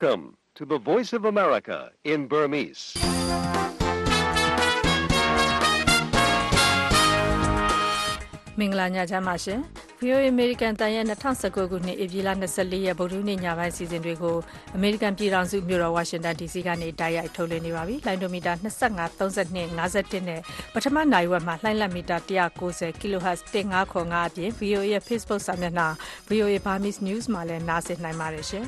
Welcome to the Voice of America in Burmese. Minglanya Jamashe, VOA American Diana Tansakoguni, Evila Nasali, Boruni, Nava season Rigo, American Piran Zubura, Washington, DC, Gani, Dia, Toleni Ravi, Landomida, Nasanga, 1000 Nazatine, but a man Naiwama, Lamita, Tiakose, Kilohas, Tenga Konga, VOA Facebook Samana, VOA Burmese News, Male, Nasi, Naimarishe.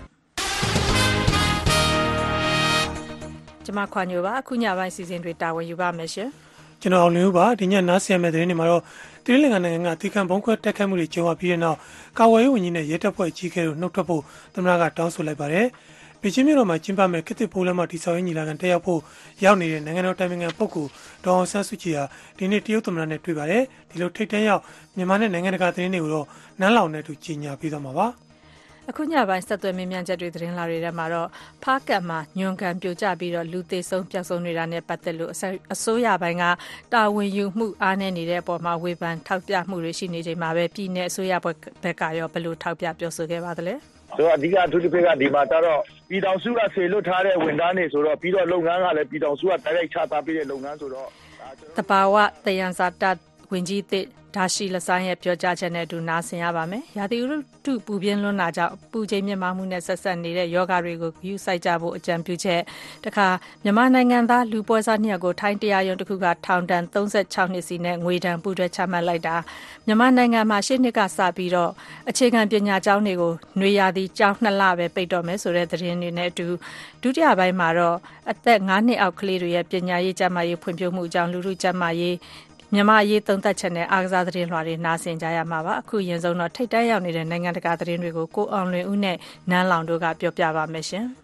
Jama Kwanyova, Kunya season with Dawa Yuba measure. General Nuba, the Nasi Medrinimaro, drilling and a thick and bunker Takamuri Joa Piano, Kawaii in a Yetapo Chico, Notapo, the Naga Tansu Labare, Pijimiro, my Chimpa Makiti Pulama, Tisaini, and Teapo, Yauni, and Nangano Timing and Poku, Don Sansuchia, Dinity Utumane Tribare, the Lotaya, Nimana Nangangatrini, Nalaune to Chinia Pidamava. Akunya by Sato Mimian Jadrin Larry Maro, Pakama, Yunkan Pujabi, Lute, so Jasonirane Patelu, a soya banga, Darwin you move any repo, my weapon, Tapia Murishi, Mabe, Pine, Soya Pecayo, Pelu, Tapia, Josogevadle. So I think I took the Pega di Mataro, Pidon Sura, say, Lotare, Wendanes, or Pido Longan, Pidon Sura, direct chat up in Longan. The power, the Yansata, Winjite. Dashi Lasanya Pure Jajane do Nasi Abame, Yadi to Pubian Lonaja, Pujamia Mamunes Sani, Yoga Rigo, Usajabo, Jampuche, Taka, Yamananganda, Luposa Niago, Tinty Iron to Kuga Town, and Thonset Chinese in Wida, Buddha Chamalaida, Yamananga Mashinika Sabiro, a chicken Pina Jaunigo, Nuyadi, Jauna Lave, Pedomes, or Redrin to Dudia by Maro, at that Nani Alcleria, Pina Jamaye, Pumpu Mujan, Luru Jamaye. Yama ye don't touch an Axadrin Lori Nasi and Jayamava, Kuyans or not take down in the Nanga gathering Rigo, go only une, Nalando got your Java mission.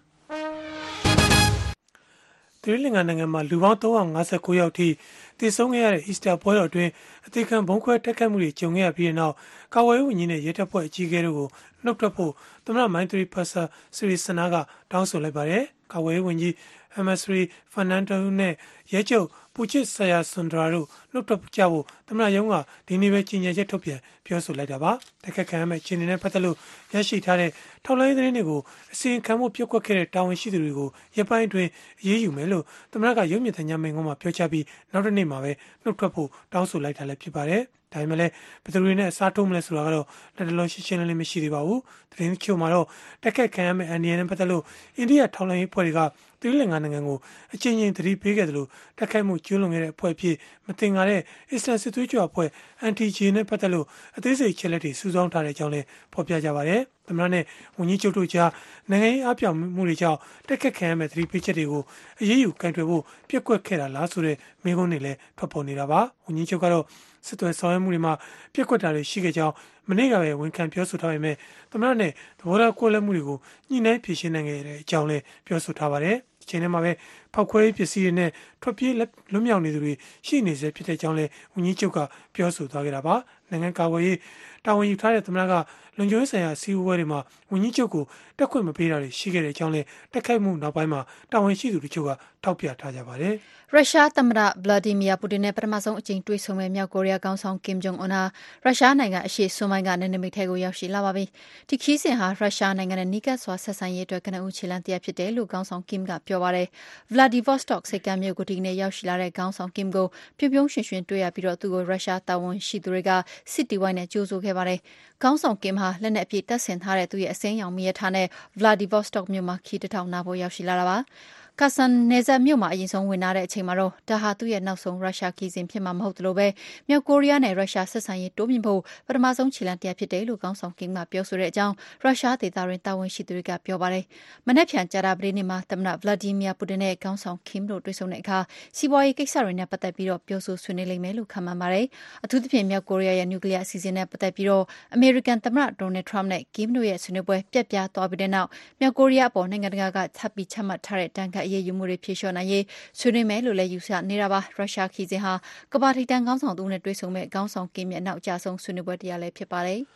Drilling and Nangama, Luvanto and Asa Coyote, this song here is the boy or twin, a taken Bonqua Takamuri, Jonga Piano, Kawaii in a Yetapo, Chigero, Noctapo, the Mandri Pasa, Siri Sanaga, Downso Lebare, Kawaii when ye, Amasri, Fernando Ne, Yecho. Puchis Saya Sundraru, looked up Javo, the Mayonga, the Nivechi Yetopia, Pioso Ladaba, the Kakam, Chin Patalu, Yashi Tare, Tola Renigo, seeing Camo Pioco Carrot down Shidrigo, Yapai to Yeyu Melo, the Maga Yumit and Yamingoma Piochabi, not a name of it, looked up down so like a lepipare, Timele, Petrina, Satumless Ragaro, the Loshian Mishiribau, the Rinchumaro, the Kakam and the Patalu, India Tola Poliga. Drilling and a changing 3 pigadu, Takamu Chulung Poepi, Matingare, Isla Situa Poe, Anti Gene Patalu, at this age, Susan Tarajone, Popia Javare, the Mane, Unicho Tuja, Nangai Apia Murichao, Takakam at 3 picturigo, a you can't remove Pico Kera Lasure, Megonile, Toponirava, Unichocaro, Situa Soemurima, Picotari, Shigajao, Manega, when Campioso Time, the Mane, the Vora Cola Murigo, Nina Pishinang, Jole, Pioso Tavare. Chenemabe, Paque, Piscine, Tropi, Lumiani, she is a Peter Jonle, Unichuka, Piosu Tagaraba, Nangawaii, Town you tired the Naga, Lonjosa, see Werima, Unichuku, Takuma Pira, Shigere Jonle, Takamu Nabama, Town she to Chuga, Topia Tajabare. Russia Tamra Vladimir Putin Permason Jing Tui Somemia Korea Gonsong Kim Jong Una, Russia Nanga, she Sumangan and Mitego Yashi Lavabi. Tikisi ha Russia Nanga and Nika Swasan Yeto Kana Uchilantia Pidelu Gonsong Kim Gap Piovare, Vladivostok Sekam Yogutine Yashilare Gonsong Kim Go, Pubyon Shin Tuya Piro to go Russia Tawon Shiduriga, City Wine Juzu Kevare, Gonsong Kim ha, Lenet Pita Sent Hare to Yasen Miatane, Vladivostok Muma Kita Town Nabo Yashilava. Kasan Neza Muma in some winare Chimaro, Tahatu and now some Russia keys in Pima Motlobe, Mio Korean and Russia Sasan Domimbo, but Amazon Chilantia Pide, Lugon King Mapiosure Jang, Russia, the Darin Town Shidriga Piovare, Manepian Jarabrinima, Tamna Vladimir Pudine, Council Kim Risoneka, Siboy Kisarina Patapiro, Pioso Sunili Melu Kamamare, a to the Pimia Korea nuclear season Patapiro, American Tamra, Donald Trump, Kim Nuya Sunibwe, Pepia, Tobidena, Mio Korea, Bonanga, Happy Chama Tarret Tanka. Yumuri Pishona ye, Sunime Lule Yusa Niraba, Russia Kiziha, Kabati Dangonsong Dune Drisome, Gonsong Kim and now Jasong Sunibutia Le Pipare.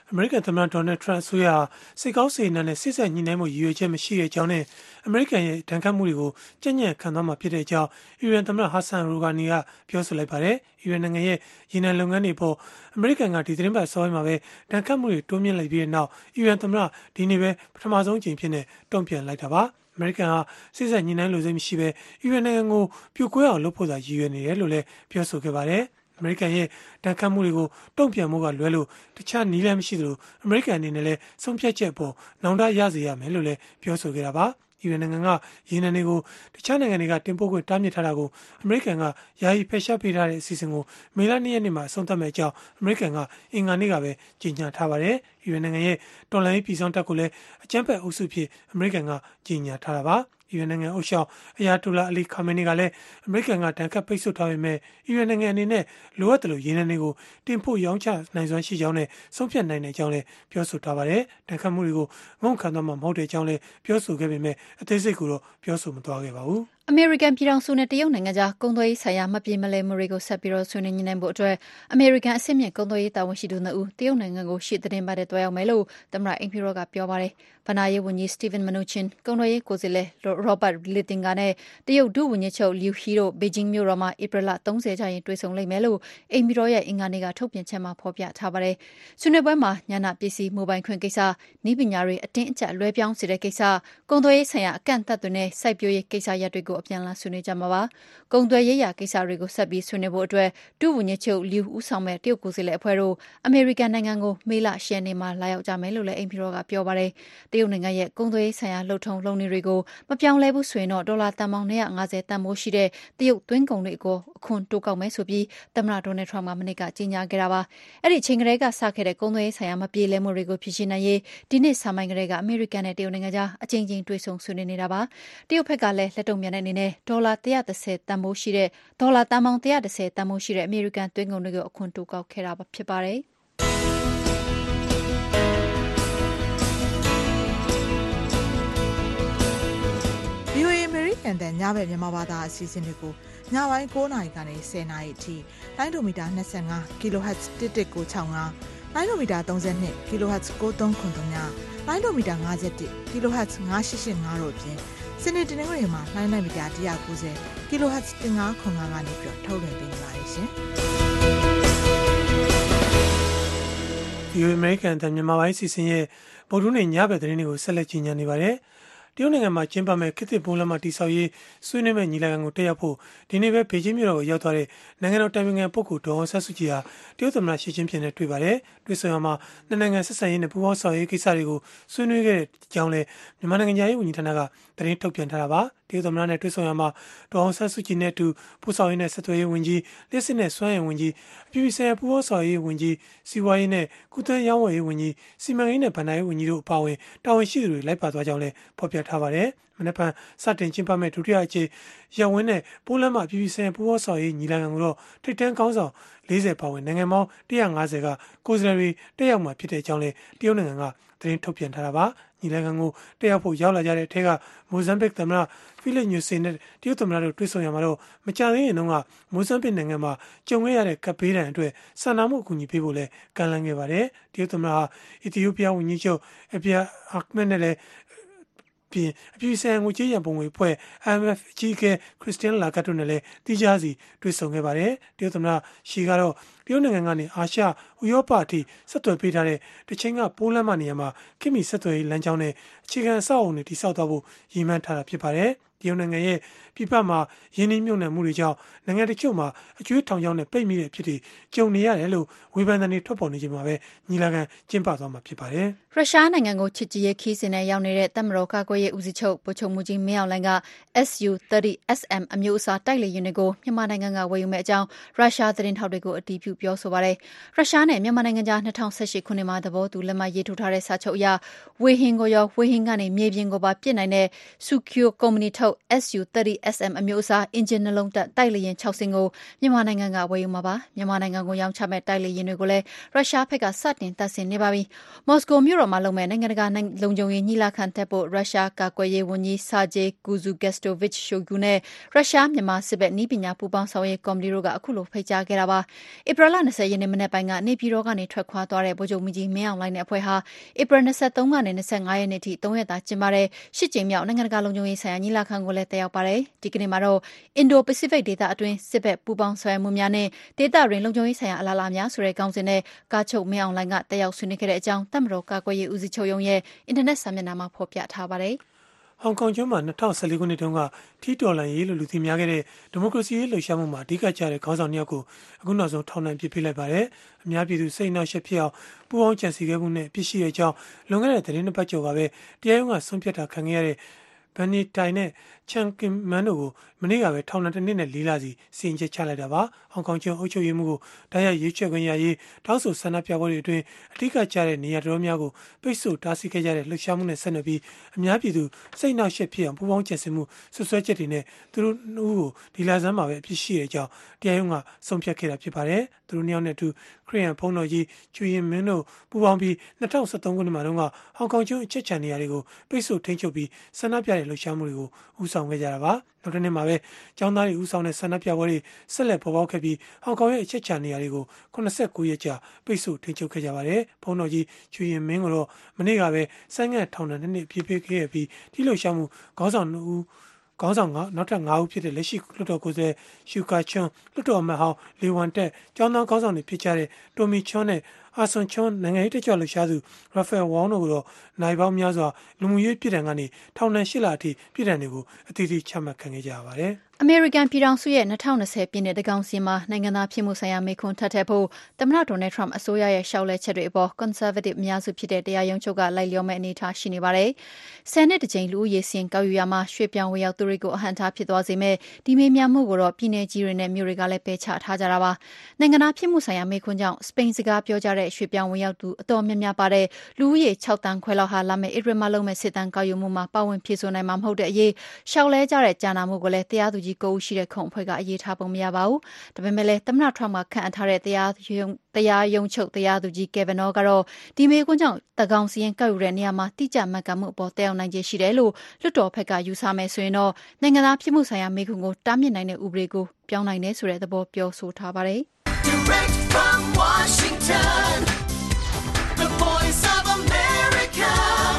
အမေရိကန်သမ္မတဒေါ်နယ်ထရန့်အစိုးရဟာစိတ်ကောင်းစေနိုင်တဲ့စစ်ဆက်ညှိနှိုင်းမှုရည်ရွယ်ချက်မရှိတဲ့အကြောင်းနဲ့အမေရိကန်ရဲ့ဒဏ်ခတ်မှုတွေကိုကြံ့ကြံ့ခံသွားမှာဖြစ်တဲ့အကြောင်းအီရန်သမ္မတဟာဆန်ရူဂါနီကပြောဆိုလိုက်ပါတယ်။အီရန်နိုင်ငံရဲ့ရေနံလုပ်ငန်းတွေပေါ်အမေရိကန်ကဒီသတင်းပတ်စောပိုင်းမှာပဲဒဏ်ခတ်မှုတွေတိုးမြင့်လိုက်ပြီးတဲ့နောက်အီရန်သမ္မတဒီနေ့ပဲပထမဆုံးအကြိမ်ဖြစ်နေတုံ့ပြန်လိုက်တာပါ။အမေရိကန်ဟာစစ်ဆက်ညှိနှိုင်းလိုစိတ်မရှိဘဲအီရန်နိုင်ငံကိုပြိုကွဲအောင်လုပ်ဖို့သာရည်ရွယ်နေတယ်လို့လည်းပြောဆိုခဲ့ပါတယ်။အမေရိကန်ရဲ့ဒဏ်ခတ်မှုတွေကိုတုံ့ပြန်မှုကလွဲလို့တခြားနည်းလမ်းမရှိသလိုအမေရိကန်အနေနဲ့လည်းဆုံးဖြတ်ချက်ပေါ်နောင်တရစေရမယ်လို့လည်းပြောဆိုခဲ့တာပါ။အီရန်နိုင်ငံကရေနံတွေကိုတခြားနိုင်ငံတွေကတင်ပို့ခွင့်တားမြစ်ထားတာကိုအမေရိကန်ကယာယီဖယ်ရှားပေးထားတဲ့အစီအစဉ်ကိုမေလ2ရက်နေ့မှာအဆုံးသတ်မဲ့အကြောင်းအမေရိကန်ကအင်္ဂါနေ့ကပဲကြေညာထားပါတယ်။အီရန်နိုင်ငံရဲ့တော်လှန်ရေးပြည်ဆောင်တပ်ကိုလည်းအကြမ်းဖက်အုပ်စုဖြစ်အမေရိကန်ကကြေညာထားတာပါ။အီရန်နိုင်ငံအုပ်ချုပ်အယာတိုလာအလီခါမနီကလည်းအမေရိကန်ကဒဏ်ခတ်ပိတ်ဆို့ထားပေမဲ့အီရန်နိုင်ငံအနေနဲ့လိုအပ်တယ်လို့ရေနံတွေကိုတင်ပို့ရောင်းချနိုင်စွမ်းရှိကြောင်းနဲ့ဆုံးဖြတ်နိုင်တဲ့အကြောင်းလည်းပြောဆိုထားပါတယ်။ဒဏ်ခတ်မှုတွေကိုငုံခံသွားမှာမဟုတ်တဲ့အကြောင်းလည်းပြောဆိုခဲ့ပေမဲ့အသေးစိတ်ကိုတော့ပြောဆိုမသွားခဲ့ပါဘူး။အမေရိကန်ပြည်ထောင်စုနဲ့တရုတ်နိုင်ငံကြားကုန်သွယ်ရေးဆိုင်ရာမပြေမလည်မှုတွေကိုဆက်ပြီးဆွေးနွေးညှိနှိုင်းဖို့အတွက်အမေရိကန်အဆင့်မြင့်ကုန်သွယ်ရေးတာဝန်ရှိသူ2ဦးတရုတ်နိုင်ငံကိုရှေ့သတင်းပတ်ထဲတွားရောက်မယ်လို့သမ္မတအိမ်ဖြူတော်ကပြောပါတယ်။ဘဏ္ဍာရေးဝန်ကြီး Steven Mnuchin ကုန်သွယ်ရေးကိုယ်စားလှယ် Robert Littinger နဲ့တရုတ်ဒုဝန်ကြီးချုပ် Liu He တို့ဘေဂျင်းမြို့တော်မှာဧပြီလ30ကျရင်တွေ့ဆုံလိမ့်မယ်လို့အိမ်ဖြူတော်ရဲ့အင်္ဂါနေ့ကထုတ်ပြန်ချက်မှာဖော်ပြထားပါတယ်။ဆွေးနွေးပွဲမှာညနာပစ္စည်းမိုဘိုင်းခွင့်ကိစ္စ၊နည်းပညာတွေအတင်းအကျပ်လွှဲပြောင်းစေတဲ့ကိစ္စ၊ကုန်သွယ်ရေးဆိုင်ရာအကန့်အသတ်တွေနဲ့စိုက်ပျိုးရေးကိစ္စရပ်တွေကိုအပြန်အလှန်ဆွေးနွေးကြမှာပါ။ကုန်သွယ်ရေးရာကိစ္စတွေကိုဆက်ပြီးဆွေးနွေးဖို့အတွက်ဒုဝန်ကြီးချုပ် Liu ဦးဆောင်မဲ့တရုတ်ကိုယ်စားလှယ်အဖွဲ့တို့အမေရိကန်နိုင်ငံကိုမေလ10ရက်နေ့မှာလာရောက်ကြမယ်လို့လည်းအိမ်ဖြူတော်ကပြောပါတယ်။တရုတ်နိုင်ငံရဲ့ကုန်သွယ်ရေးဆိုင်ရာလှုပ်ထုံလုပ်နည်းတွေကိုမပြောင်းလဲဘူးဆိုရင်တော့ဒေါ်လာတန်ပေါင်း250တန်ဖိုးရှိတဲ့တရုတ်သွင်းကုန်တွေကိုအခွန်တိုးကောက်မယ်ဆိုပြီးသမ္မတဒေါ်နယ်ထရမ့်ကမနေ့ကကြေညာခဲ့တာပါ။အဲ့ဒီချိန်ကလေးကစခဲ့တဲ့ကုန်သွယ်ရေးဆိုင်ရာမပြေလည်မှုတွေကိုဖြေရှင်းနိုင်ရေးဒီနေ့ဆာမိုင်းကလေးကအမေရိကန်နဲ့တရုတ်နိုင်ငံကြားအကြိမ်ကြိမ်တွေ့ဆုံဆွေးနွေးနေတာပါ။တရုတ်ဘက်ကလည်းလက်တုံ့ပြန်တဲ့အနေနဲ့ဒေါ်လာ130တန်ဖိုးရှိတဲ့ဒေါ်လာတန်ပေါင်း130တန်ဖိုးရှိတဲ့အမေရိကန်သွင်းကုန်တွေကိုအခွန်တိုးကောက်ခဲ့တာဖြစ်ပါတယ်။ VOA အမေရိကန်တန်ညဘက်မြန်မာဘာသာအစီအစဉ်တွေကိုညပိုင်း9နာရီကနေ10နာရီအထိလိုင်းဒိုမီတာ25 kHz 1165လိုင်းဒိုမီတာ32 kHz 9393ညလိုင်းဒိုမီတာ51 kHz 9885တို့အပြင်စနေတနင်္ဂနွေမှာလိုင်းမီတာ190 kHz 1505ကနေပြီးထုတ်လွှင့်ပေးနေပါတယ်ရှင်။ VOA အမေရိကန်တန်မြန်မာပိုင်းစီစဉ်ရဲ့ဗုဒ္ဓနေ့ညဘက်သတင်းတွေကိုဆက်လက်ကြီးညာနေပါတယ်။တရုတ်နိုင်ငံမှာကျင်းပမဲ့ခေတ်သစ်ပိုးလမ်းမတိဆောက်ရေးဆွေးနွေးမဲ့ညီလာခံကိုတက်ရောက်ဖို့ဒီနေ့ပဲဘေကျင်းမြို့တော်ကိုရောက်သွားတဲ့နိုင်ငံတော်တိုင်ပင်ခံပုဂ္ဂိုလ်ဒေါ်အောင်ဆန်းစုကြည်ဟာတရုတ်သမ္မတရှီကျင်းပင်နဲ့တွေ့ပါတယ်။တွေ့ဆုံရမှာနိုင်ငံဆက်ဆံရေးနဲ့ပူးပေါင်းဆောင်ရွက်ရေးကိစ္စတွေကိုဆွေးနွေးခဲ့တဲ့အကြောင်းလဲမြန်မာနိုင်ငံသားရေးဝန်ကြီးဌာနကသတင်းထုတ်ပြန်ထားတာပါ။တရုတ်သမ္မတနဲ့တွေ့ဆုံရမှာဒေါ်အောင်ဆန်းစုကြည်နဲ့အတူပူးဆောင်ရေးနဲ့ဆက်သွယ်ရေးဝန်ကြီးလျှက်စစ်နဲ့စွမ်းအင်ဝန်ကြီးအပြည်ပြည်ဆိုင်ရာပူးပေါင်းဆောင်ရွက်ရေးဝန်ကြီးစီးပွားရေးနဲ့ကုသရေးရောင်းဝယ်ရေးဝန်ကြီးစီမံကိန်းနဲ့ဗဏ္ဍာရေးဝန်ကြီးတို့အပါအဝင်တာဝန်ရှိသူတွေလိုက်ပါသွားကြောင်းလဲဖော်ပြထားပါတယ်။မနေ့ကစတင်ကျင်းပမဲ့ဒုတိယအကြိမ်ရပ်ဝန်းနဲ့ပိုးလမ်းမအပြည်ပြည်ဆိုင်ရာပူးပေါင်းဆောင်ရေးညီလာခံကိုတော့ထိပ်တန်းခေါင်းဆောင်40ပါဝင်နိုင်ငံပေါင်း150ကကိုယ်စားလှယ်တွေတက်ရောက်မှာဖြစ်တဲ့အကြောင်းလဲတရုတ်နိုင်ငံကသတင်းထုတ်ပြန်ထားတာပါ။ညီလာခံကိုတက်ရောက်ဖို့ရောက်လာကြတဲ့အထက်ကမိုဇမ်ဘစ်သမ္မတဖိလစ်ညူစေနဲ့တရုတ်သမ္မတတို့တွေ့ဆုံရမှာတော့မကြာသေးခင်တုန်းကမိုဇမ်ဘစ်နိုင်ငံမှာကြုံခဲ့ရတဲ့ကပ်ဘေးဒဏ်အတွက်စာနာမှုအကူအညီပေးဖို့လဲကမ်းလှမ်းခဲ့ပါတယ်။တရုတ်သမ္မတဟာအီသီယိုးပီးယားဝန်ကြီးချုပ်အဘီယာအာခ်မက်နဲ့လည်းပြင်အပြည်ဆိုင်ရာငွေကြေးရန်ပုံငွေအဖွဲ့ IMF အကြီးအကဲခရစ်စတင်းလာဂတ်တို့နဲ့လည်းတိကျစီတွေ့ဆုံခဲ့ပါတယ်။တရုတ်သမ္မတရှီကတော့တရုတ်နိုင်ငံကနေအာရှဥရောပအထိဆက်သွယ်ပေးထားတဲ့တချိန်ကပိုးလမ်းမနေရာမှာခိမီဆက်သွယ်ရေးလမ်းကြောင်းနဲ့အခြေခံအဆောက်အအုံတွေတည်ဆောက်သွားဖို့ရည်မှန်းထားတာဖြစ်ပါတယ်။တရုတ်နိုင်ငံရဲ့ပြပမှာရင်းနှီးမြှုပ်နှံမှုတွေကြောင့်နိုင်ငံတချို့မှာအကျွေးထောင်ချောင်းနဲ့ပိတ်မိတဲ့အဖြစ်တွေကြုံနေရတယ်လို့ဝေဖန်တွေထွက်ပေါ်နေချိန်မှာပဲညီလာခံကျင်းပသွားမှာဖြစ်ပါတယ်။ရုရှားနိုင်ငံကိုချစ်ကြည်ရေးခီးစဉ်နဲ့ရောက်နေတဲ့တပ်မတော်ကာကွယ်ရေးဦးစီးချုပ်ဗိုလ်ချုပ်မှူးကြီးမင်းအောင်လှိုင်က Su-30SM အမျိုးအစားတိုက်လေယာဉ်တွေကိုမြန်မာနိုင်ငံကဝယ်ယူမဲ့အကြောင်းရုရှားသတင်းထောက်တွေကိုအတည်ပြုပြောဆိုပါတယ်။ရုရှားနဲ့မြန်မာနိုင်ငံကြား2018ခုနှစ်မှာသဘောတူလက်မှတ်ရေးထိုးထားတဲ့စာချုပ်အရဝေဟင်ကိုရောဝေဟင်ကနေမြေပြင်ကိုပါပစ်နိုင်တဲ့ Sukhoi ကုမ္ပဏီထုတ်ထုတ် SU-30SM အမျိုးအစားအင်ဂျင်နှလုံးတပ်တိုက်လေယာဉ်6စင်းကိုမြန်မာနိုင်ငံကဝယ်ယူမှာပါမြန်မာနိုင်ငံကိုရောင်းချမဲ့တိုက်လေယာဉ်တွေကိုလည်းရုရှားဘက်ကစတင်တပ်ဆင်နေပါပြီမော်စကိုမြို့တော်မှာလုပ်မဲ့နိုင်ငံတကာလုံခြုံရေးညီလာခံတက်ဖို့ရုရှားကာကွယ်ရေးဝန်ကြီး Sergei Kuzugestovich Shoigu နဲ့ရုရှားမြန်မာစစ်ဘက်နည်းပညာပူးပေါင်းဆောင်ရွက်ကော်မတီတို့ကအခုလိုဖိတ်ကြားခဲ့တာပါဧပြီလ20ရက်နေ့မနေ့ပိုင်းကနေပြည်တော်ကနေထွက်ခွာသွားတဲ့ဗိုလ်ချုပ်မကြီးမင်းအောင်လှိုင်နဲ့အဖွဲ့ဟာဧပြီ23ကနေ25ရက်နေ့ထိ3ရက်တာကျင်းပတဲ့8ကြိမ်မြောက်နိုင်ငံတကာလုံခြုံရေးဆိုင်ရာညီလာခံကိုလည်းတက်ရောက်ပါတယ်ဒီကနေ့မှာတော့အင်ဒိုပစိဖိတ်ဒေသအတွင်းစစ်ဘက်ပူးပေါင်းဆောင်ရွက်မှုများနဲ့ဒေသတွင်လုံခြုံရေးဆိုင်ရာအလားအလာများဆိုတဲ့ခေါင်းစဉ်နဲ့ကာချုပ်မင်းအောင်လှိုင်ကတက်ရောက်ဆွေးနွေးခဲ့တဲ့အကြောင်းတပ်မတော်ကာကွယ်ရေးဦးစီးချုပ်ရုံးရဲ့အင်တာနက်စာမျက်နှာမှာဖော်ပြထားပါတယ်ဟောင်ကောင်ကျွန်းမှာ2014ခုနှစ်တုန်းကထီတော်လန်ရေးလို့လူသိများခဲ့တဲ့ဒီမိုကရေစီရေးလှုပ်ရှားမှုမှာအဓိကကျတဲ့ခေါင်းဆောင်နှစ်ယောက်ကိုအခုနောက်ဆုံးထောင်ဒဏ်ပြစ်ပေးလိုက်ပါတယ်။အများပြည်သူစိတ်နှောက်ယှက်ဖြစ်အောင်ပူးပေါင်းကြံစည်ခဲ့မှုနဲ့ပြစ်ရှိတဲ့အကြောင်းလွန်ခဲ့တဲ့သတင်းနှစ်ပတ်ကျော်ကပဲတရားရုံးကဆုံးဖြတ်တာခံခဲ့ရတဲ့ဘန်နီတိုင်နဲ့ချန်ကင်မန်တို့ကိုမနေ့ကပဲထောင်ဒဏ်တစ်နှစ်နဲ့4လစီစီရင်ချက်ချလိုက်တာပါ။ဟောင်ကောင်ကျွန်းအုပ်ချုပ်ရေးမှုကိုတရားရွေးချယ်ခွင့်ရရေးတောင်းဆိုဆန္ဒပြပွဲတွေအတွင်းအထူးကျတဲ့နေရာတော်များကိုပိတ်ဆို့တားဆီးခဲ့ကြတဲ့လှုပ်ရှားမှုနဲ့ဆက်နွယ်ပြီးအများပြည်သူစိတ်နှောက်ယှက်ဖြစ်အောင်ပူးပေါင်းကြံစည်မှုဆွဆွဲချက်တွေနဲ့သူတို့နှစ်ဦးကိုဒီလဆန်းမှာပဲအပြစ်ရှိတဲ့အကြောင်းတရားရုံးကဆုံးဖြတ်ခဲ့တာဖြစ်ပါတယ်။သူတို့နှစ်ယောက်နဲ့အတူခရီးယန်ဘုန်းတော်ကြီးကျူရင်မင်းတို့ပူးပေါင်းပြီး2013ခုနှစ်မှာတော့ဟောင်ကောင်ကျွန်းအချက်ချန်နေရာတွေကိုပိတ်ဆို့ထိန်းချုပ်ပြီးဆန္ဒပြတဲ့လှုပ်ရှားမှုတွေကိုဦးဆောင်ခဲ့ကြတာပါနောက်တစ်နေ့မှာပဲကျောင်းသားတွေဦးဆောင်တဲ့ဆန္ဒပြပွဲတွေဆက်လက်ပေါ်ပေါက်ခဲ့ပြီးဟောင်ကောင်ရဲ့အချက်ချာနေရာတွေကို89ရက်ကြာပိတ်ဆို့ထိန်းချုပ်ခဲ့ကြပါတယ်ဘုန်းတော်ကြီးချွေရင်မင်းကတော့မနေ့ကပဲဆိုင်းငံ့ထောင်ဒဏ်နှစ်နှစ်ပြည့်ပေးခဲ့ပြီးဒီလှုပ်ရှားမှုခေါင်းဆောင်ဦးခေါင်းဆောင်ကနောက်ထပ်9ဦးဖြစ်တဲ့လက်ရှိလွှတ်တော်ကိုယ်စားရှူကာချွန်းလွှတ်တော်အမတ်ဟောင်းလီဝမ်တက်ကျောင်းသားခေါင်းဆောင်တွေဖြစ်ကြတဲ့တိုမီချွန်းနဲ့အာဆွန်ချွန်းနိုင်ငံရေးတက်ကြွလှုပ်ရှားသူရာဖယ်ဝေါင်းတို့ကတော့နိုင်ပေါင်းများစွာလူမှုရေးပြည်ထောင်ကနေထောင်ဒဏ်8လအထိပြည်ထောင်တွေကိုအသီးသီးချမှတ်ခံခဲ့ကြရပါတယ်အမေရိကန်ပြည်ထောင်စုရဲ့2020ပြည့်နှစ်တကောင်စီမှာနိုင်ငံသားဖြစ်မှုဆိုင်ရာမေခွန်းထပ်ထည့်ဖို့သမ္မတဒေါ်နယ်ထရန့်အစိုးရရဲ့ရှောက်လဲချက်တွေအပေါ် Conservative အများစုဖြစ်တဲ့တရားရုံးချုပ်ကလိုက်လျောမဲ့အနေအထားရှိနေပါတယ်။ဆယ်နှစ်တစ်ကြိမ်လူဦးရေစင်ကောက်ယူရမှာရွှေ့ပြောင်းဝေရောက်သူတွေကိုအဟန့်အတားဖြစ်သွားစေမဲ့ဒီမေးမြန်းမှုကိုတော့ပြည်내ကြီးတွေနဲ့မြို့တွေကလည်းပယ်ချထားကြတာပါ။နိုင်ငံသားဖြစ်မှုဆိုင်ရာမေခွန်းကြောင့်စပိန်စကားပြောကြတဲ့ရွှေ့ပြောင်းဝေရောက်သူအတော်များများပါတဲ့လူဦးရေ6တန်းခွဲလောက်ဟာလာမယ့်ဧပြီလလုံးမဲ့စစ်တမ်းကောက်ယူမှုမှာပါဝင်ဖြည့်ဆို့နိုင်မှာမဟုတ်တဲ့အရေးရှောက်လဲကြတဲ့ကြာနာမှုကိုလည်းတရားသူကြီး9ဦးရှိတဲ့ခုံအဖွဲ့ကအရေးထားပုံမရပါဘူး။ဒါပေမဲ့လည်းသမ္မတထရမ့်ကခန့်အပ်ထားတဲ့တရားရုံးချုပ်တရားသူကြီးကယ်ဗနောကတော့ဒီမေကွန်းကြောင့်တကောင်စီရင်ကောက်ယူတဲ့နေရာမှာတိကျမှတ်ကမှုအပေါ်တက်ရောက်နိုင်ခြေရှိတယ်လို့လွှတ်တော်ဘက်ကယူဆမယ်ဆိုရင်တော့နိုင်ငံသားဖြစ်မှုဆိုင်ရာမေခွန်းကိုတားမြစ်နိုင်တဲ့ဥပဒေကိုပြောင်းနိုင်တယ်ဆိုတဲ့သဘောပြောဆိုထားပါတယ်။ Direct from Washington, the Voice of America,